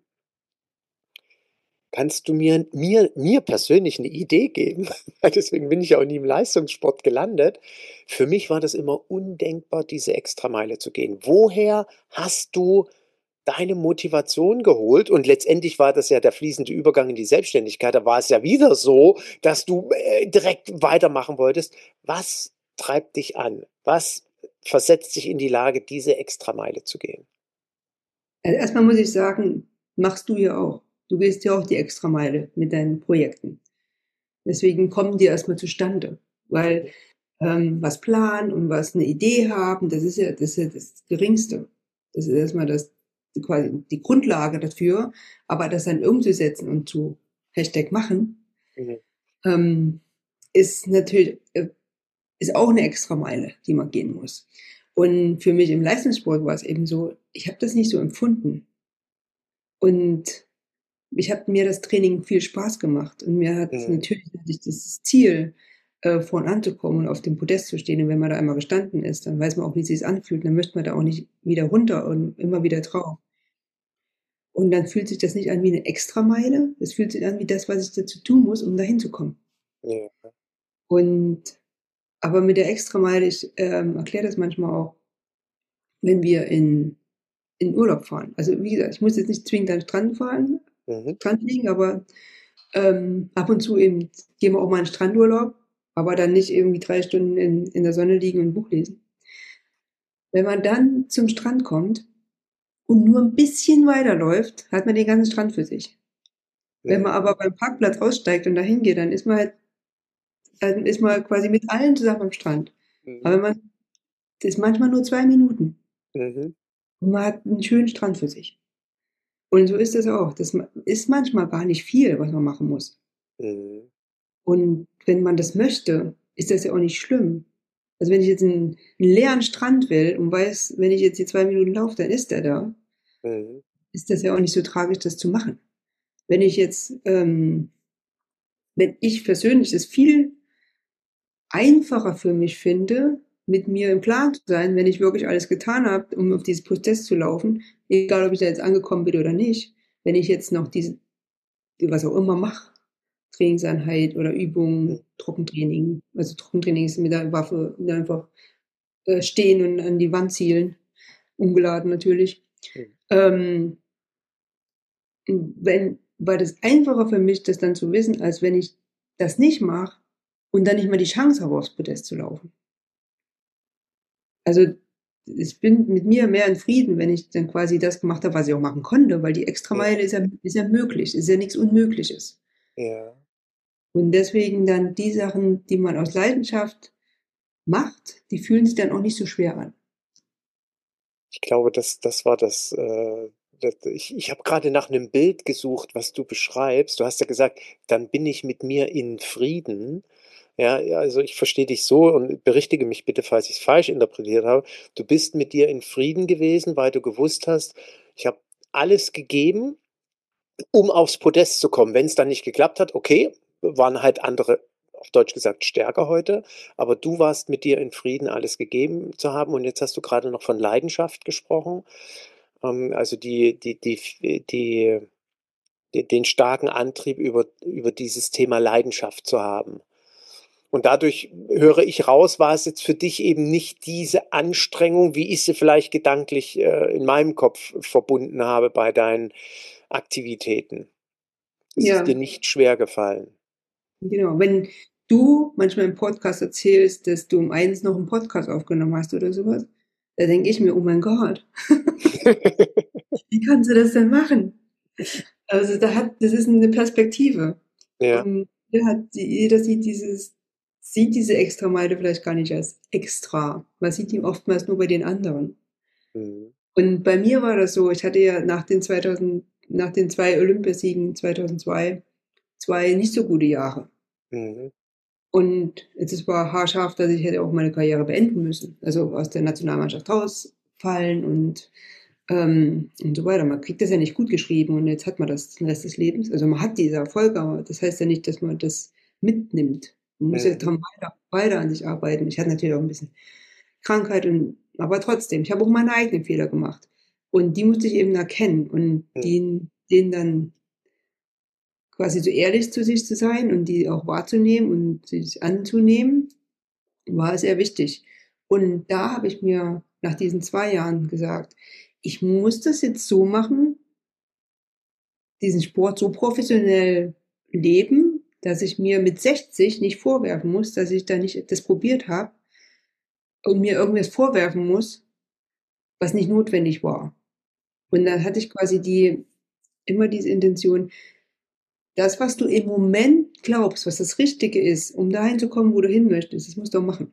Kannst du mir persönlich eine Idee geben? Deswegen bin ich ja auch nie im Leistungssport gelandet. Für mich war das immer undenkbar, diese Extrameile zu gehen. Woher hast du deine Motivation geholt? Und letztendlich war das ja der fließende Übergang in die Selbstständigkeit. Da war es ja wieder so, dass du direkt weitermachen wolltest. Was treibt dich an? Was versetzt dich in die Lage, diese Extrameile zu gehen? Also erstmal muss ich sagen, machst du ja auch. Du gehst ja auch die Extrameile mit deinen Projekten. Deswegen kommen die erstmal zustande, weil was planen und was eine Idee haben, das ist ja das Geringste. Das ist erstmal quasi die Grundlage dafür, aber das dann umzusetzen und zu Hashtag machen, Mhm. ähm, ist natürlich ist auch eine Extrameile, die man gehen muss. Und für mich im Leistungssport war es eben so, ich habe das nicht so empfunden. Und ich habe mir das Training viel Spaß gemacht und mir hat Mhm. natürlich hatte ich dieses Ziel, vorn anzukommen und auf dem Podest zu stehen. Und wenn man da einmal gestanden ist, dann weiß man auch, wie es sich anfühlt. Dann möchte man da auch nicht wieder runter und immer wieder drauf. Und dann fühlt sich das nicht an wie eine Extrameile. Es fühlt sich an wie das, was ich dazu tun muss, um dahin zu kommen. Ja. Und aber mit der Extrameile, ich erkläre das manchmal auch, wenn wir in Urlaub fahren. Also wie gesagt, ich muss jetzt nicht zwingend an den Strand fahren, Mhm. Strand liegen, aber ab und zu eben gehen wir auch mal in Strandurlaub, aber dann nicht irgendwie 3 Stunden in der Sonne liegen und ein Buch lesen. Wenn man dann zum Strand kommt und nur ein bisschen weiterläuft, hat man den ganzen Strand für sich. Wenn man aber Mhm. beim Parkplatz aussteigt und dahin geht, dann ist man quasi mit allen zusammen am Strand. Aber Mhm. wenn man, das ist manchmal nur 2 Minuten Mhm. und man hat einen schönen Strand für sich. Und so ist das auch. Das ist manchmal gar nicht viel, was man machen muss. Mhm. Und wenn man das möchte, ist das ja auch nicht schlimm. Also wenn ich jetzt einen leeren Strand will und weiß, wenn ich jetzt hier 2 Minuten laufe, dann ist der da, Mhm. ist das ja auch nicht so tragisch, das zu machen. Wenn ich jetzt, wenn ich persönlich es viel einfacher für mich finde, mit mir im Klaren zu sein, wenn ich wirklich alles getan habe, um auf dieses Prozess zu laufen, egal ob ich da jetzt angekommen bin oder nicht, wenn ich jetzt noch diese, was auch immer mache, Trainingseinheit oder Mhm. Übungen, Trockentraining. Also Trockentraining ist mit der Waffe einfach stehen und an die Wand zielen, ungeladen natürlich. Ähm, war das einfacher für mich, das dann zu wissen, als wenn ich das nicht mache und dann nicht mal die Chance habe, aufs Podest zu laufen. Also ich bin mit mir mehr in Frieden, wenn ich dann quasi das gemacht habe, was ich auch machen konnte, weil die Extrameile Ja. ist ja möglich, ist ja nichts Unmögliches. Ja. Und deswegen dann die Sachen, die man aus Leidenschaft macht, die fühlen sich dann auch nicht so schwer an. Ich glaube, das war ich habe gerade nach einem Bild gesucht, was du beschreibst. Du hast ja gesagt: „Dann bin ich mit mir in Frieden.“ Ja, also, ich verstehe dich so und berichtige mich bitte, falls ich es falsch interpretiert habe. Du bist mit dir in Frieden gewesen, weil du gewusst hast: „Ich habe alles gegeben, um aufs Podest zu kommen.“ Wenn es dann nicht geklappt hat, okay, waren halt andere, auf Deutsch gesagt, stärker heute, aber du warst mit dir in Frieden, alles gegeben zu haben. Und jetzt hast du gerade noch von Leidenschaft gesprochen, also den starken Antrieb, über dieses Thema Leidenschaft zu haben. Und dadurch höre ich raus, war es jetzt für dich eben nicht diese Anstrengung, wie ich sie vielleicht gedanklich, in meinem Kopf verbunden habe bei deinen Aktivitäten. Es ist dir Ja, nicht schwer gefallen. genau. Wenn du manchmal im Podcast erzählst, dass du um eins noch einen Podcast aufgenommen hast oder sowas, da denke ich mir, oh mein Gott, wie kannst du das denn machen? Also das ist eine Perspektive. Ja. Und jeder sieht diese Extrameile vielleicht gar nicht als extra. Man sieht die oftmals nur bei den anderen. Mhm. Und bei mir war das so, ich hatte ja nach den 2 Olympiasiegen 2002 2 nicht so gute Jahre. Mhm. Und es war haarscharf, dass ich hätte auch meine Karriere beenden müssen. Also aus der Nationalmannschaft rausfallen und so weiter. Man kriegt das ja nicht gut geschrieben und jetzt hat man das den Rest des Lebens. Also man hat diese Erfolge, aber das heißt ja nicht, dass man das mitnimmt. Man muss ja Mhm. dran weiter an sich arbeiten. Ich hatte natürlich auch ein bisschen Krankheit aber trotzdem, ich habe auch meine eigenen Fehler gemacht. Und die musste ich eben erkennen und Mhm. denen dann quasi so ehrlich zu sich zu sein und die auch wahrzunehmen und sich anzunehmen, war sehr wichtig. Und da habe ich mir nach diesen 2 Jahren gesagt, ich muss das jetzt so machen, diesen Sport so professionell leben, dass ich mir mit 60 nicht vorwerfen muss, dass ich da nicht das probiert habe und mir irgendwas vorwerfen muss, was nicht notwendig war. Und dann hatte ich quasi immer diese Intention, das, was du im Moment glaubst, was das Richtige ist, um dahin zu kommen, wo du hin möchtest, das musst du auch machen.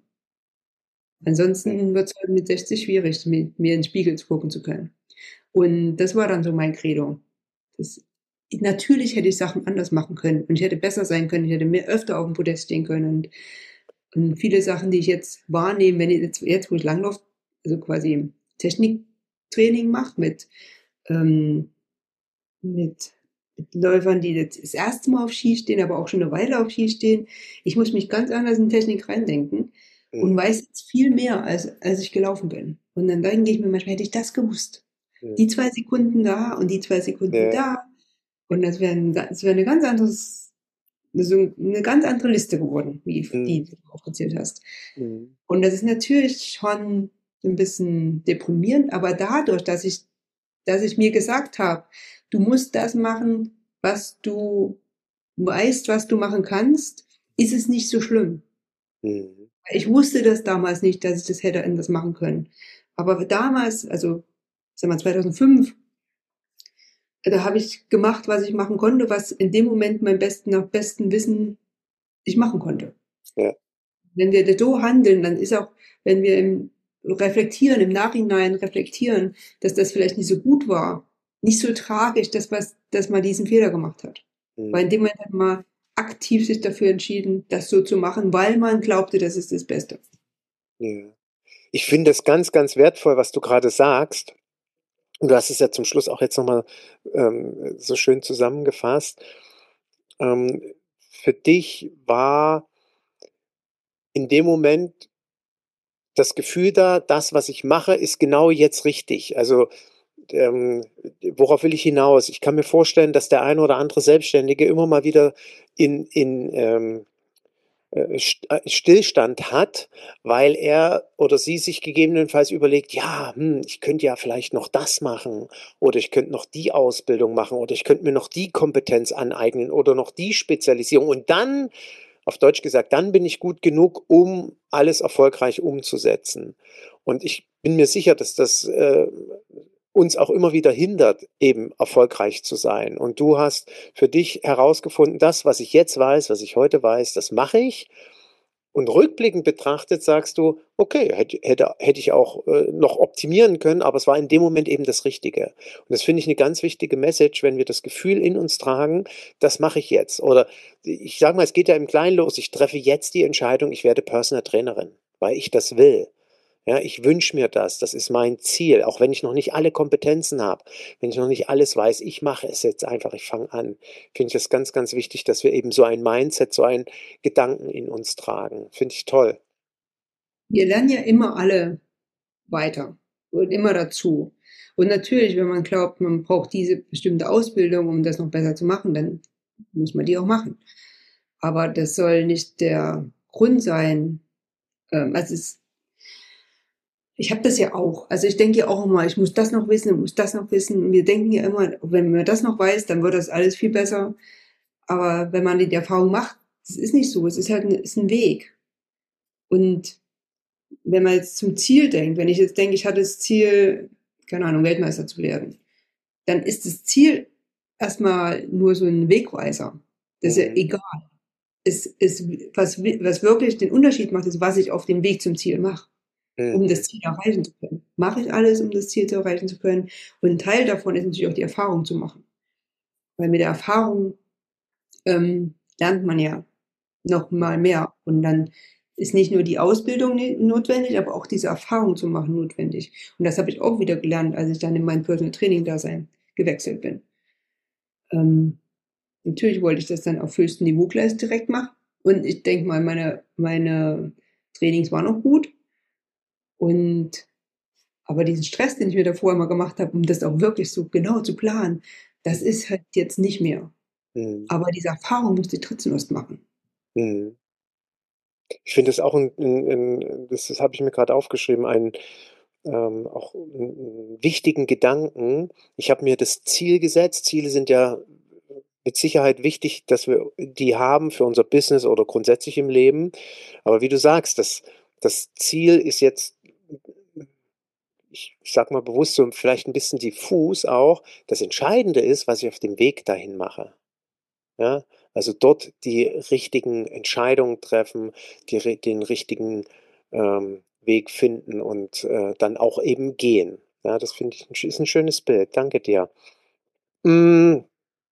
Mhm. Ansonsten wird es halt mit 60 schwierig, mit mir in den Spiegel gucken zu können. Und das war dann so mein Credo. Das, natürlich hätte ich Sachen anders machen können und ich hätte besser sein können, ich hätte mehr öfter auf dem Podest stehen können und viele Sachen, die ich jetzt wahrnehme, wenn ich jetzt wo ich Langlauf, also quasi Techniktraining mache ähm, mit, mit Läufern, die das erste Mal auf Ski stehen, aber auch schon eine Weile auf Ski stehen. Ich muss mich ganz anders in Technik reindenken und Mhm. weiß jetzt viel mehr, als ich gelaufen bin. Und dann denke ich mir manchmal, hätte ich das gewusst. Die Mhm. 2 Sekunden da und die 2 Sekunden Ja. da. Und das wäre eine ganz anderes, so eine ganz andere Liste geworden, wie die Mhm. du aufgezählt hast. Mhm. Und das ist natürlich schon so ein bisschen deprimierend, aber dadurch, dass ich mir gesagt habe, du musst das machen, was du weißt, was du machen kannst, ist es nicht so schlimm. Mhm. Ich wusste das damals nicht, dass ich das hätte anders machen können. Aber damals, also sagen wir 2005, da habe ich gemacht, was ich machen konnte, was in dem Moment nach bestem Wissen ich machen konnte. Ja. Wenn wir so handeln, dann ist auch, wenn wir im Nachhinein reflektieren, dass das vielleicht nicht so gut war, nicht so tragisch, dass man diesen Fehler gemacht hat. Weil in Mhm. dem Moment hat man aktiv sich dafür entschieden, das so zu machen, weil man glaubte, das ist das Beste. Ja. Ich finde es ganz, ganz wertvoll, was du gerade sagst. Und du hast es ja zum Schluss auch jetzt nochmal so schön zusammengefasst. Ähm, für dich war in dem Moment das Gefühl da, das, was ich mache, ist genau jetzt richtig. Also, ähm, worauf will ich hinaus? Ich kann mir vorstellen, dass der eine oder andere Selbstständige immer mal wieder in Stillstand hat, weil er oder sie sich gegebenenfalls überlegt: „Ja, ich könnte ja vielleicht noch das machen oder ich könnte noch die Ausbildung machen oder ich könnte mir noch die Kompetenz aneignen oder noch die Spezialisierung." Und dann, auf Deutsch gesagt, dann bin ich gut genug, um alles erfolgreich umzusetzen. Und ich bin mir sicher, dass das uns auch immer wieder hindert, eben erfolgreich zu sein. Und du hast für dich herausgefunden, das, was ich jetzt weiß, was ich heute weiß, das mache ich. Und rückblickend betrachtet sagst du, okay, hätte ich auch noch optimieren können, aber es war in dem Moment eben das Richtige. Und das finde ich eine ganz wichtige Message, wenn wir das Gefühl in uns tragen, das mache ich jetzt. Oder ich sage mal, es geht ja im Kleinen los, ich treffe jetzt die Entscheidung, ich werde Personal Trainerin, weil ich das will. Ja, ich wünsche mir das. Das ist mein Ziel, auch wenn ich noch nicht alle Kompetenzen habe, wenn ich noch nicht alles weiß. Ich mache es jetzt einfach, ich fange an. Finde ich das ganz, ganz wichtig, dass wir eben so ein Mindset, so einen Gedanken in uns tragen. Finde ich toll. Wir lernen ja immer alle weiter und immer dazu. Und natürlich, wenn man glaubt, man braucht diese bestimmte Ausbildung, um das noch besser zu machen, dann muss man die auch machen. Aber das soll nicht der Grund sein. Also ich habe das ja auch. Also ich denke ja auch immer, ich muss das noch wissen, ich muss das noch wissen. Und wir denken ja immer, wenn man das noch weiß, dann wird das alles viel besser. Aber wenn man die Erfahrung macht, das ist nicht so. Es ist halt ist ein Weg. Und wenn man jetzt zum Ziel denkt, wenn ich jetzt denke, ich hatte das Ziel, keine Ahnung, Weltmeister zu werden, dann ist das Ziel erstmal nur so ein Wegweiser. Das ist ja Mhm. egal. Was wirklich den Unterschied macht, ist, was ich auf dem Weg zum Ziel mache, um das Mhm. Ziel erreichen zu können. Mache ich alles, um das Ziel zu erreichen zu können? Und ein Teil davon ist natürlich auch die Erfahrung zu machen. Weil mit der Erfahrung lernt man ja noch mal mehr. Und dann ist nicht nur die Ausbildung notwendig, aber auch diese Erfahrung zu machen notwendig. Und das habe ich auch wieder gelernt, als ich dann in mein Personal Training Dasein gewechselt bin. Ähm, natürlich wollte ich das dann auf höchstem Niveau gleich direkt machen. Und ich denke mal, meine Trainings waren auch gut. Und aber diesen Stress, den ich mir davor immer gemacht habe, um das auch wirklich so genau zu planen, das Mhm. ist halt jetzt nicht mehr. Mhm. Aber diese Erfahrung musste ich trotzdem erst machen. Mhm. Ich finde es auch das habe ich mir gerade aufgeschrieben, einen auch 'n wichtigen Gedanken. Ich habe mir das Ziel gesetzt. Ziele sind ja mit Sicherheit wichtig, dass wir die haben für unser Business oder grundsätzlich im Leben. Aber wie du sagst, das Ziel ist jetzt ich sage mal bewusst so vielleicht ein bisschen diffus auch, das Entscheidende ist, was ich auf dem Weg dahin mache. Ja, also dort die richtigen Entscheidungen treffen, den richtigen Weg finden und dann auch eben gehen. Ja, das finde ich ist ein schönes Bild. Danke dir. Hm,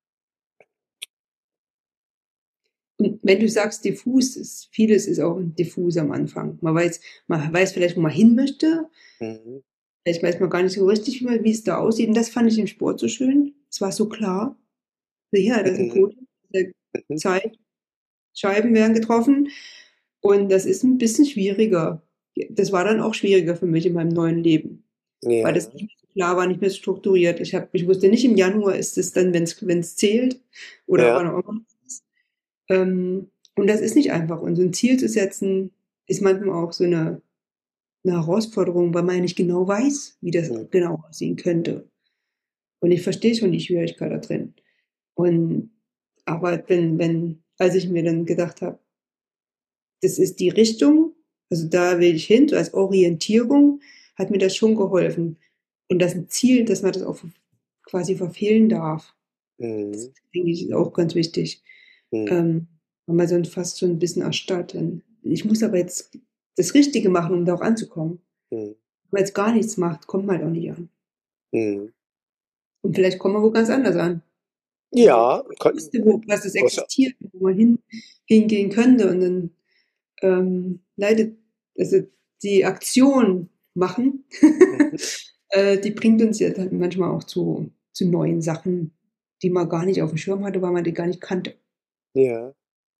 Und wenn du sagst diffus, ist vieles ist auch diffus am Anfang. Man weiß vielleicht, wo man hin möchte. mhm, Vielleicht weiß man gar nicht so richtig, wie es da aussieht. Und das fand ich im Sport so schön. Es war so klar. So, ja, da ist ein mhm, Podium, der mhm, Zeit, Scheiben werden getroffen. Und das ist ein bisschen schwieriger. Das war dann auch schwieriger für mich in meinem neuen Leben, weil das ja, nicht mehr so klar war, nicht mehr so strukturiert. Ich wusste nicht, im Januar ist es dann, wenn es zählt oder ja, wann auch immer. Und das ist nicht einfach. Und so ein Ziel zu setzen, ist manchmal auch so eine Herausforderung, weil man ja nicht genau weiß, wie das mhm, genau aussehen könnte. Und ich verstehe schon die Schwierigkeit da drin. Und aber als ich mir dann gedacht habe, das ist die Richtung, also da will ich hin, so als Orientierung, hat mir das schon geholfen. Und das ist ein Ziel, dass man das auch quasi verfehlen darf. Das mhm, denke ich ist auch ganz wichtig. mhm, Ähm, weil man sonst fast so ein bisschen erstarrt. Ich muss aber jetzt das Richtige machen, um da auch anzukommen. mhm, Wenn man jetzt gar nichts macht, kommt man halt auch nicht an. mhm. Und vielleicht kommen wir wo ganz anders an. Also Ja, wüsste, was es aus existiert, wo man hingehen könnte und dann leidet, also die Aktion machen, mhm, die bringt uns ja dann manchmal auch zu neuen Sachen, die man gar nicht auf dem Schirm hatte, weil man die gar nicht kannte. ja.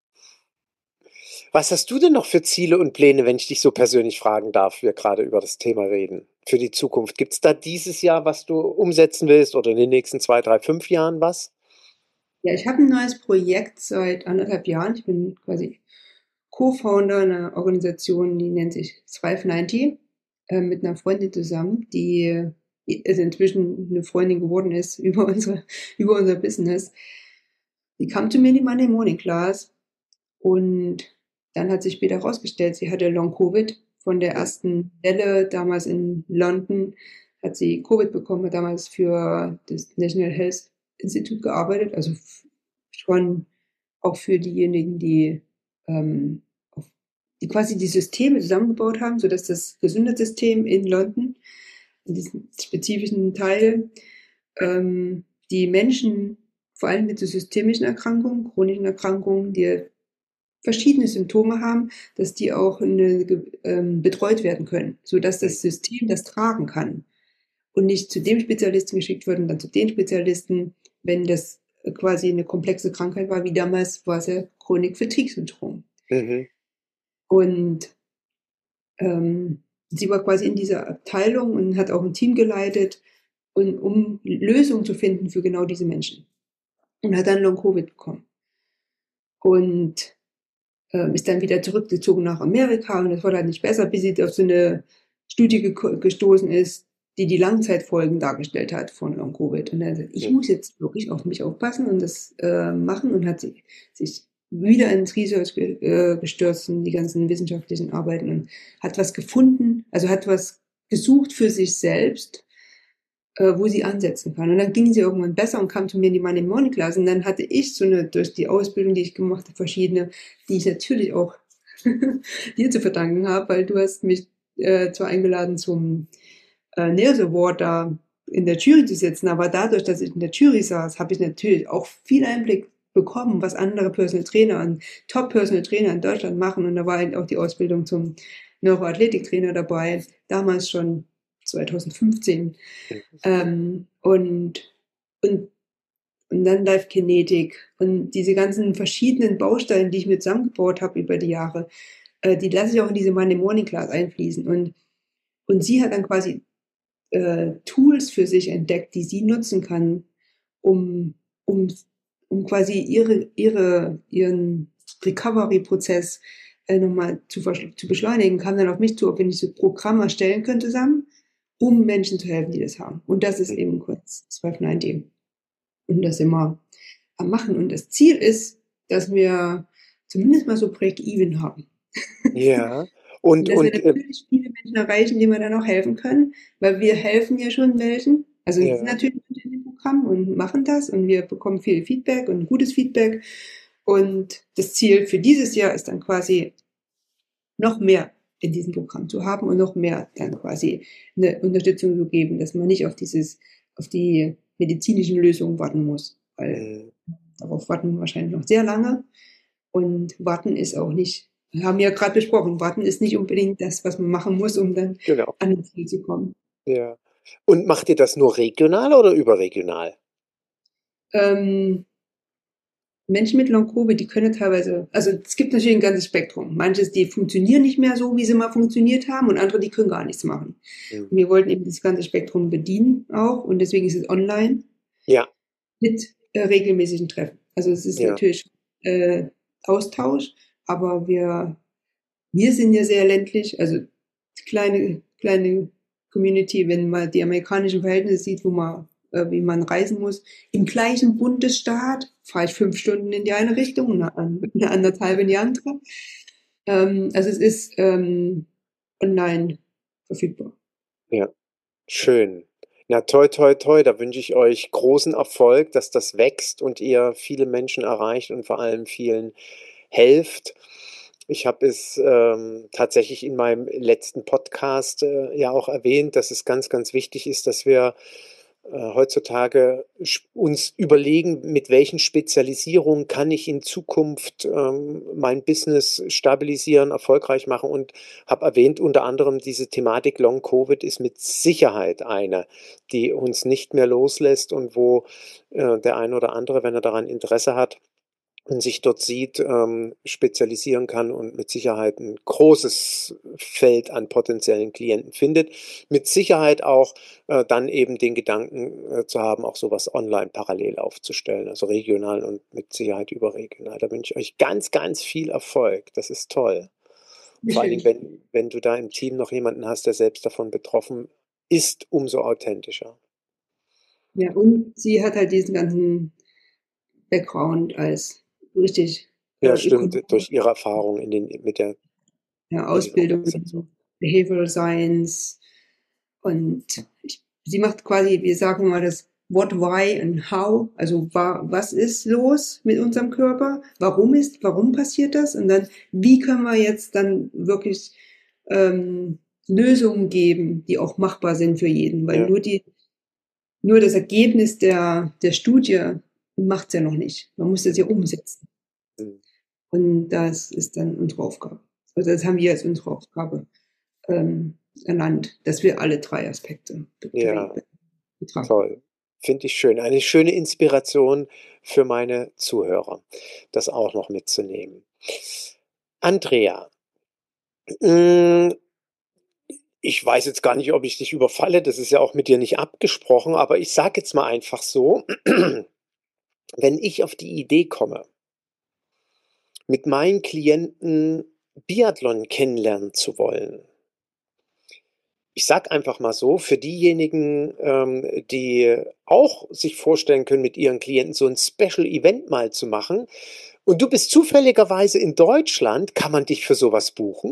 Was hast du denn noch für Ziele und Pläne, wenn ich dich so persönlich fragen darf, wir gerade über das Thema reden, für die Zukunft? Gibt's da dieses Jahr, was du umsetzen willst oder in den nächsten 2, 3, 5 Jahren was? Ja, ich habe ein neues Projekt seit 1,5 Jahren. Ich bin quasi Co-Founder einer Organisation, die nennt sich Thrive 90, mit einer Freundin zusammen, die also inzwischen eine Freundin geworden ist über unser Business. Die kam zu mir in die Monday Morning Class und dann hat sich später herausgestellt, sie hatte Long Covid von der Mhm, ersten Welle damals in London, hat sie Covid bekommen, hat damals für das National Health Institute gearbeitet, also schon auch für diejenigen, ähm, auf, die quasi die Systeme zusammengebaut haben, sodass das Gesundheitssystem in London, in diesem spezifischen Teil, die Menschen, vor allem mit so systemischen Erkrankungen, chronischen Erkrankungen, die verschiedene Symptome haben, dass die auch betreut werden können, sodass mhm, das System das tragen kann und nicht zu dem Spezialisten geschickt wird und dann zu den Spezialisten, wenn das quasi eine komplexe Krankheit war, wie damals war es ja Chronik-Fatigue-Syndrom. mhm, Und sie war quasi in dieser Abteilung und hat auch ein Team geleitet, um Lösungen zu finden für genau diese Menschen. Und hat dann Long-Covid bekommen. Und ist dann wieder zurückgezogen nach Amerika und das wurde halt nicht besser, bis sie auf so eine Studie gestoßen ist, die die Langzeitfolgen dargestellt hat von Long-Covid. Und dann hat sie gesagt, ich mhm, muss jetzt wirklich auf mich aufpassen und das machen und hat sich wieder ins Research gestürzt und die ganzen wissenschaftlichen Arbeiten und hat was gefunden, also hat was gesucht für sich selbst, wo sie ansetzen kann. Und dann ging sie irgendwann besser und kam zu mir in die Money Morning Class. Und dann hatte ich durch die Ausbildung, die ich gemacht habe, verschiedene, die ich natürlich auch dir zu verdanken habe, weil du hast mich zwar eingeladen zum NEOS Award da in der Jury zu sitzen, aber dadurch, dass ich in der Jury saß, habe ich natürlich auch viel Einblick bekommen, was andere Personal Trainer und Top Personal Trainer in Deutschland machen. Und da war halt auch die Ausbildung zum Neuroathletiktrainer dabei, damals schon 2015. mhm, Ähm, und, und, und dann Live Kinetik und diese ganzen verschiedenen Bausteine, die ich mir zusammengebaut habe über die Jahre, die lasse ich auch in diese Monday Morning Class einfließen. Und sie hat dann quasi Tools für sich entdeckt, die sie nutzen kann, um, um, um quasi ihren Recovery-Prozess nochmal zu beschleunigen, kam dann auf mich zu, ob wir nicht so Programme erstellen können zusammen, um Menschen zu helfen, die das haben. Und das ist mhm. eben kurz 1290 und das immer am Machen. Und das Ziel ist, dass wir zumindest mal so Break-Even haben. Ja. Und, dass wir und natürlich viele Menschen erreichen, denen wir dann auch helfen können, weil wir helfen ja schon welchen. Also es sind ja, natürlich Menschen in dem Programm und machen das und wir bekommen viel Feedback und gutes Feedback. Und das Ziel für dieses Jahr ist dann quasi noch mehr in diesem Programm zu haben und noch mehr dann quasi eine Unterstützung zu geben, dass man nicht auf die medizinischen Lösungen warten muss, weil mm, darauf warten wir wahrscheinlich noch sehr lange. Und warten ist auch nicht, wir haben ja gerade besprochen, warten ist nicht unbedingt das, was man machen muss, um dann genau, an ein Ziel zu kommen. ja. Und macht ihr das nur regional oder überregional? Ähm, Menschen mit Long-Covid, die können teilweise, also es gibt natürlich ein ganzes Spektrum. Manches, die funktionieren nicht mehr so, wie sie mal funktioniert haben, und andere, die können gar nichts machen. Hm. Und wir wollten eben das ganze Spektrum bedienen auch, und deswegen ist es online Ja, mit regelmäßigen Treffen. Also es ist ja, natürlich Austausch, aber wir sind ja sehr ländlich, also kleine Community, wenn man die amerikanischen Verhältnisse sieht, wo man, wie man reisen muss. Im gleichen Bundesstaat fahre ich 5 Stunden in die eine Richtung und eine anderthalb in die andere. Also es ist online verfügbar. ja. Schön. Na, toi, toi, toi, da wünsche ich euch großen Erfolg, dass das wächst und ihr viele Menschen erreicht und vor allem vielen helft. Ich habe es tatsächlich in meinem letzten Podcast ja auch erwähnt, dass es ganz, ganz wichtig ist, dass wir heutzutage uns überlegen, mit welchen Spezialisierungen kann ich in Zukunft mein Business stabilisieren, erfolgreich machen und habe erwähnt, unter anderem diese Thematik Long Covid ist mit Sicherheit eine, die uns nicht mehr loslässt und wo der ein oder andere, wenn er daran Interesse hat, und sich dort sieht, spezialisieren kann und mit Sicherheit ein großes Feld an potenziellen Klienten findet. Mit Sicherheit auch dann eben den Gedanken zu haben, auch sowas online parallel aufzustellen, also regional und mit Sicherheit überregional. Da wünsche ich euch ganz, ganz viel Erfolg. Das ist toll. Vor allen Dingen, Schön. wenn du da im Team noch jemanden hast, der selbst davon betroffen ist, umso authentischer. Ja, und sie hat halt diesen ganzen Background als richtig Ja, stimmt, Ökonom, durch ihre Erfahrung ja, mit den Ausbildung Organisationen. in Behavioral Science. Und sie macht quasi, wir sagen mal das What, Why und How. Also was ist los mit unserem Körper? Warum passiert das? Und dann, wie können wir jetzt dann wirklich Lösungen geben, die auch machbar sind für jeden? Weil Ja. nur das Ergebnis der Studie macht es ja noch nicht. Man muss das ja Mhm. umsetzen. Mhm. Und das ist dann unsere Aufgabe. Also das haben wir als unsere Aufgabe ernannt, dass wir alle drei Aspekte Ja, betrachten. toll. Finde ich schön. Eine schöne Inspiration für meine Zuhörer, das auch noch mitzunehmen. Andrea, hm, ich weiß jetzt gar nicht, ob ich dich überfalle, das ist ja auch mit dir nicht abgesprochen, aber ich sage jetzt mal einfach so, wenn ich auf die Idee komme, mit meinen Klienten Biathlon kennenlernen zu wollen, ich sage einfach mal so, für diejenigen, die auch sich vorstellen können, mit ihren Klienten so ein Special Event mal zu machen und du bist zufälligerweise in Deutschland, kann man dich für sowas buchen?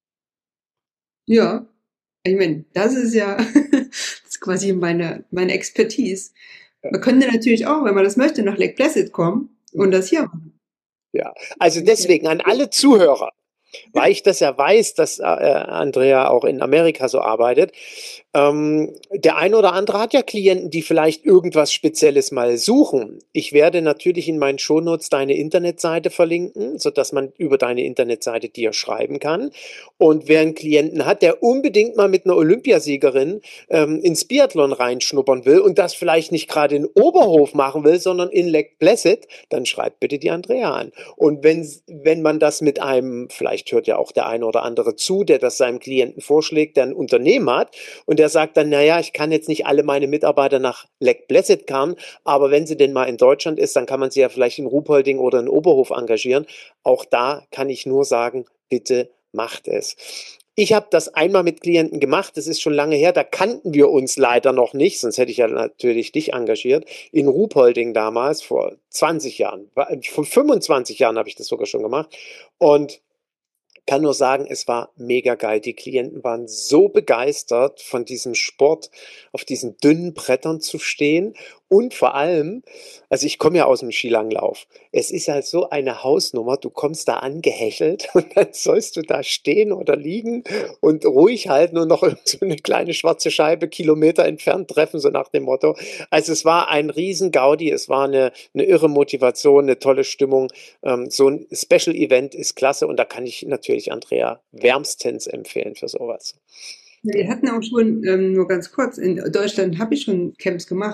Ja, ich meine, das ist ja das ist quasi meine Expertise. Ja. Man könnte natürlich auch, wenn man das möchte, nach Lake Placid kommen und das hier machen. Ja, also deswegen an alle Zuhörer, weil ich das ja weiß, dass Andrea auch in Amerika so arbeitet. Der eine oder andere hat ja Klienten, die vielleicht irgendwas Spezielles mal suchen. Ich werde natürlich in meinen Shownotes deine Internetseite verlinken, sodass man über deine Internetseite dir schreiben kann. Und wer einen Klienten hat, der unbedingt mal mit einer Olympiasiegerin ins Biathlon reinschnuppern will und das vielleicht nicht gerade in Oberhof machen will, sondern in Lake Placid, dann schreibt bitte die Andrea an. Und wenn man das mit einem, vielleicht hört ja auch der eine oder andere zu, der das seinem Klienten vorschlägt, der ein Unternehmen hat und der sagt dann, naja, ich kann jetzt nicht alle meine Mitarbeiter nach Lake Placid karren, aber wenn sie denn mal in Deutschland ist, dann kann man sie ja vielleicht in Ruhpolding oder in Oberhof engagieren. Auch da kann ich nur sagen, bitte macht es. Ich habe das einmal mit Klienten gemacht, das ist schon lange her, da kannten wir uns leider noch nicht, sonst hätte ich ja natürlich dich engagiert. In Ruhpolding damals, vor 20 Jahren, vor 25 Jahren habe ich das sogar schon gemacht. Und kann nur sagen, es war mega geil. Die Klienten waren so begeistert von diesem Sport, auf diesen dünnen Brettern zu stehen. Und vor allem, also ich komme ja aus dem Skilanglauf. Es ist halt so eine Hausnummer. Du kommst da angehechelt und dann sollst du da stehen oder liegen und ruhig halten und noch so eine kleine schwarze Scheibe Kilometer entfernt treffen, so nach dem Motto. Also es war ein Riesen-Gaudi. Es war eine irre Motivation, eine tolle Stimmung. So ein Special-Event ist klasse und da kann ich natürlich Andrea wärmstens empfehlen für sowas. Wir hatten auch schon, nur ganz kurz, in Deutschland habe ich schon Camps gemacht,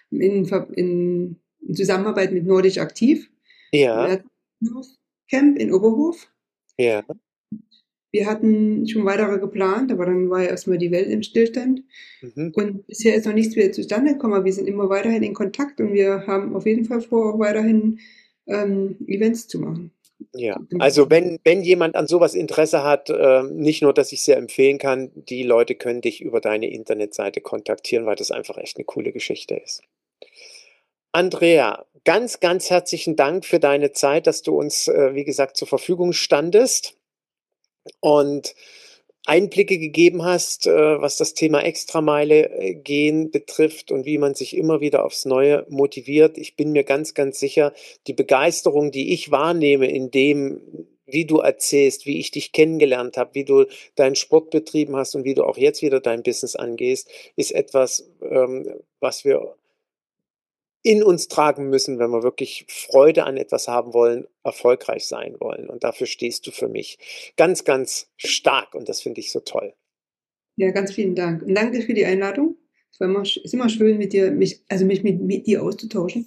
in Zusammenarbeit mit Nordisch Aktiv. Wir Ja, hatten ein Camp in Oberhof. ja. Wir hatten schon weitere geplant, aber dann war ja erstmal die Welt im Stillstand. Mhm. Und bisher ist noch nichts wieder zustande gekommen, aber wir sind immer weiterhin in Kontakt und wir haben auf jeden Fall vor, weiterhin Events zu machen. Ja, also wenn jemand an sowas Interesse hat, nicht nur, dass ich sehr empfehlen kann, die Leute können dich über deine Internetseite kontaktieren, weil das einfach echt eine coole Geschichte ist. Andrea, ganz, ganz herzlichen Dank für deine Zeit, dass du uns, wie gesagt, zur Verfügung standest und Einblicke gegeben hast, was das Thema Extrameile gehen betrifft und wie man sich immer wieder aufs Neue motiviert. Ich bin mir ganz, ganz sicher, die Begeisterung, die ich wahrnehme in dem, wie du erzählst, wie ich dich kennengelernt habe, wie du deinen Sport betrieben hast und wie du auch jetzt wieder dein Business angehst, ist etwas, was wir in uns tragen müssen, wenn wir wirklich Freude an etwas haben wollen, erfolgreich sein wollen. Und dafür stehst du für mich ganz, ganz stark und das finde ich so toll. Ja, ganz vielen Dank. Und danke für die Einladung. Ist immer schön, mich mit dir auszutauschen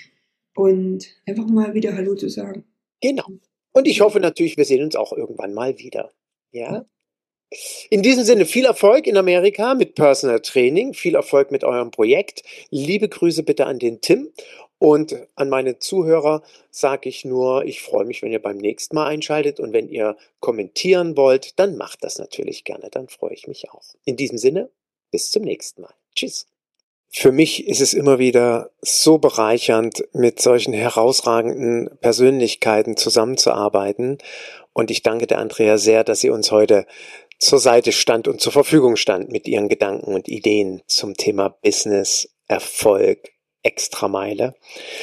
und einfach mal wieder Hallo zu sagen. Genau. Und ich hoffe natürlich, wir sehen uns auch irgendwann mal wieder. Ja? In diesem Sinne viel Erfolg in Amerika mit Personal Training, viel Erfolg mit eurem Projekt. Liebe Grüße bitte an den Tim und an meine Zuhörer sage ich nur, ich freue mich, wenn ihr beim nächsten Mal einschaltet und wenn ihr kommentieren wollt, dann macht das natürlich gerne, dann freue ich mich auch. In diesem Sinne, bis zum nächsten Mal. Tschüss. Für mich ist es immer wieder so bereichernd, mit solchen herausragenden Persönlichkeiten zusammenzuarbeiten. Und ich danke der Andrea sehr, dass sie uns heute zur Seite stand und zur Verfügung stand mit ihren Gedanken und Ideen zum Thema Business, Erfolg, Extrameile.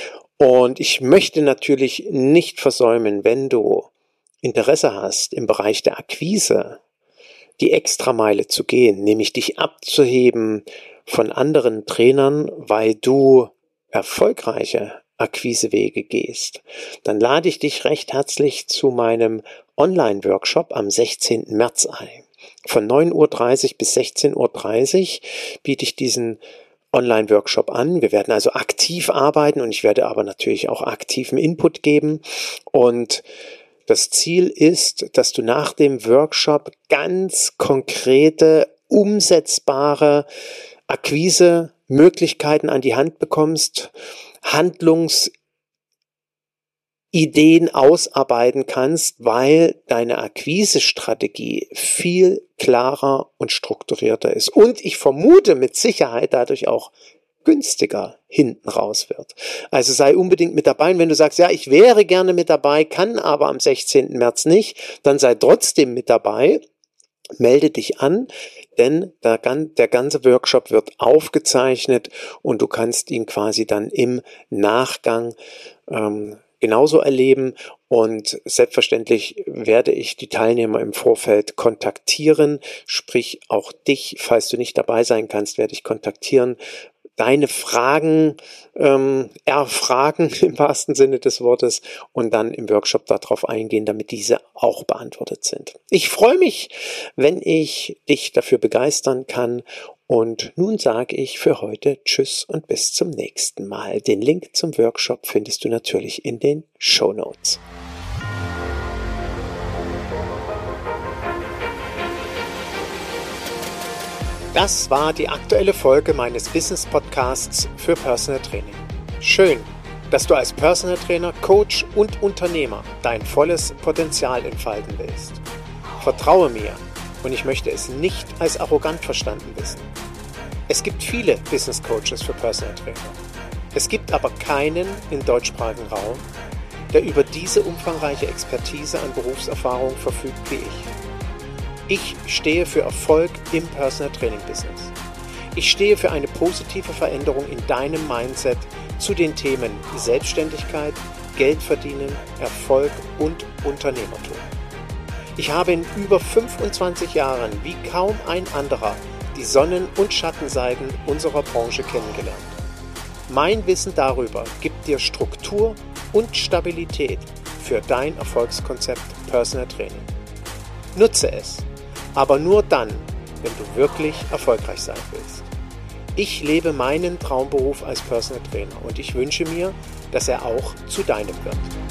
Und ich möchte natürlich nicht versäumen, wenn du Interesse hast, im Bereich der Akquise die Extrameile zu gehen, nämlich dich abzuheben von anderen Trainern, weil du erfolgreiche Akquisewege gehst, dann lade ich dich recht herzlich zu meinem Online-Workshop am 16. März ein. Von 9:30 Uhr bis 16:30 Uhr biete ich diesen Online-Workshop an. Wir werden also aktiv arbeiten und ich werde aber natürlich auch aktiven Input geben. Und das Ziel ist, dass du nach dem Workshop ganz konkrete, umsetzbare Akquise-Möglichkeiten an die Hand bekommst, Handlungsideen ausarbeiten kannst, weil deine Akquise-Strategie viel klarer und strukturierter ist. Und ich vermute mit Sicherheit dadurch auch günstiger hinten raus wird. Also sei unbedingt mit dabei. Und wenn du sagst, ja, ich wäre gerne mit dabei, kann aber am 16. März nicht, dann sei trotzdem mit dabei. Melde dich an, denn der ganze Workshop wird aufgezeichnet und du kannst ihn quasi dann im Nachgang genauso erleben. Und selbstverständlich werde ich die Teilnehmer im Vorfeld kontaktieren, sprich auch dich, falls du nicht dabei sein kannst, werde ich kontaktieren, deine Fragen erfragen im wahrsten Sinne des Wortes und dann im Workshop darauf eingehen, damit diese auch beantwortet sind. Ich freue mich, wenn ich dich dafür begeistern kann und nun sage ich für heute Tschüss und bis zum nächsten Mal. Den Link zum Workshop findest du natürlich in den Shownotes. Das war die aktuelle Folge meines Business Podcasts für Personal Training. Schön, dass du als Personal Trainer, Coach und Unternehmer dein volles Potenzial entfalten willst. Vertraue mir und ich möchte es nicht als arrogant verstanden wissen. Es gibt viele Business Coaches für Personal Trainer. Es gibt aber keinen im deutschsprachigen Raum, der über diese umfangreiche Expertise an Berufserfahrung verfügt wie ich. Ich stehe für Erfolg im Personal Training Business. Ich stehe für eine positive Veränderung in deinem Mindset zu den Themen Selbstständigkeit, Geld verdienen, Erfolg und Unternehmertum. Ich habe in über 25 Jahren wie kaum ein anderer die Sonnen- und Schattenseiten unserer Branche kennengelernt. Mein Wissen darüber gibt dir Struktur und Stabilität für dein Erfolgskonzept Personal Training. Nutze es, aber nur dann, wenn du wirklich erfolgreich sein willst. Ich lebe meinen Traumberuf als Personal Trainer und ich wünsche mir, dass er auch zu deinem wird.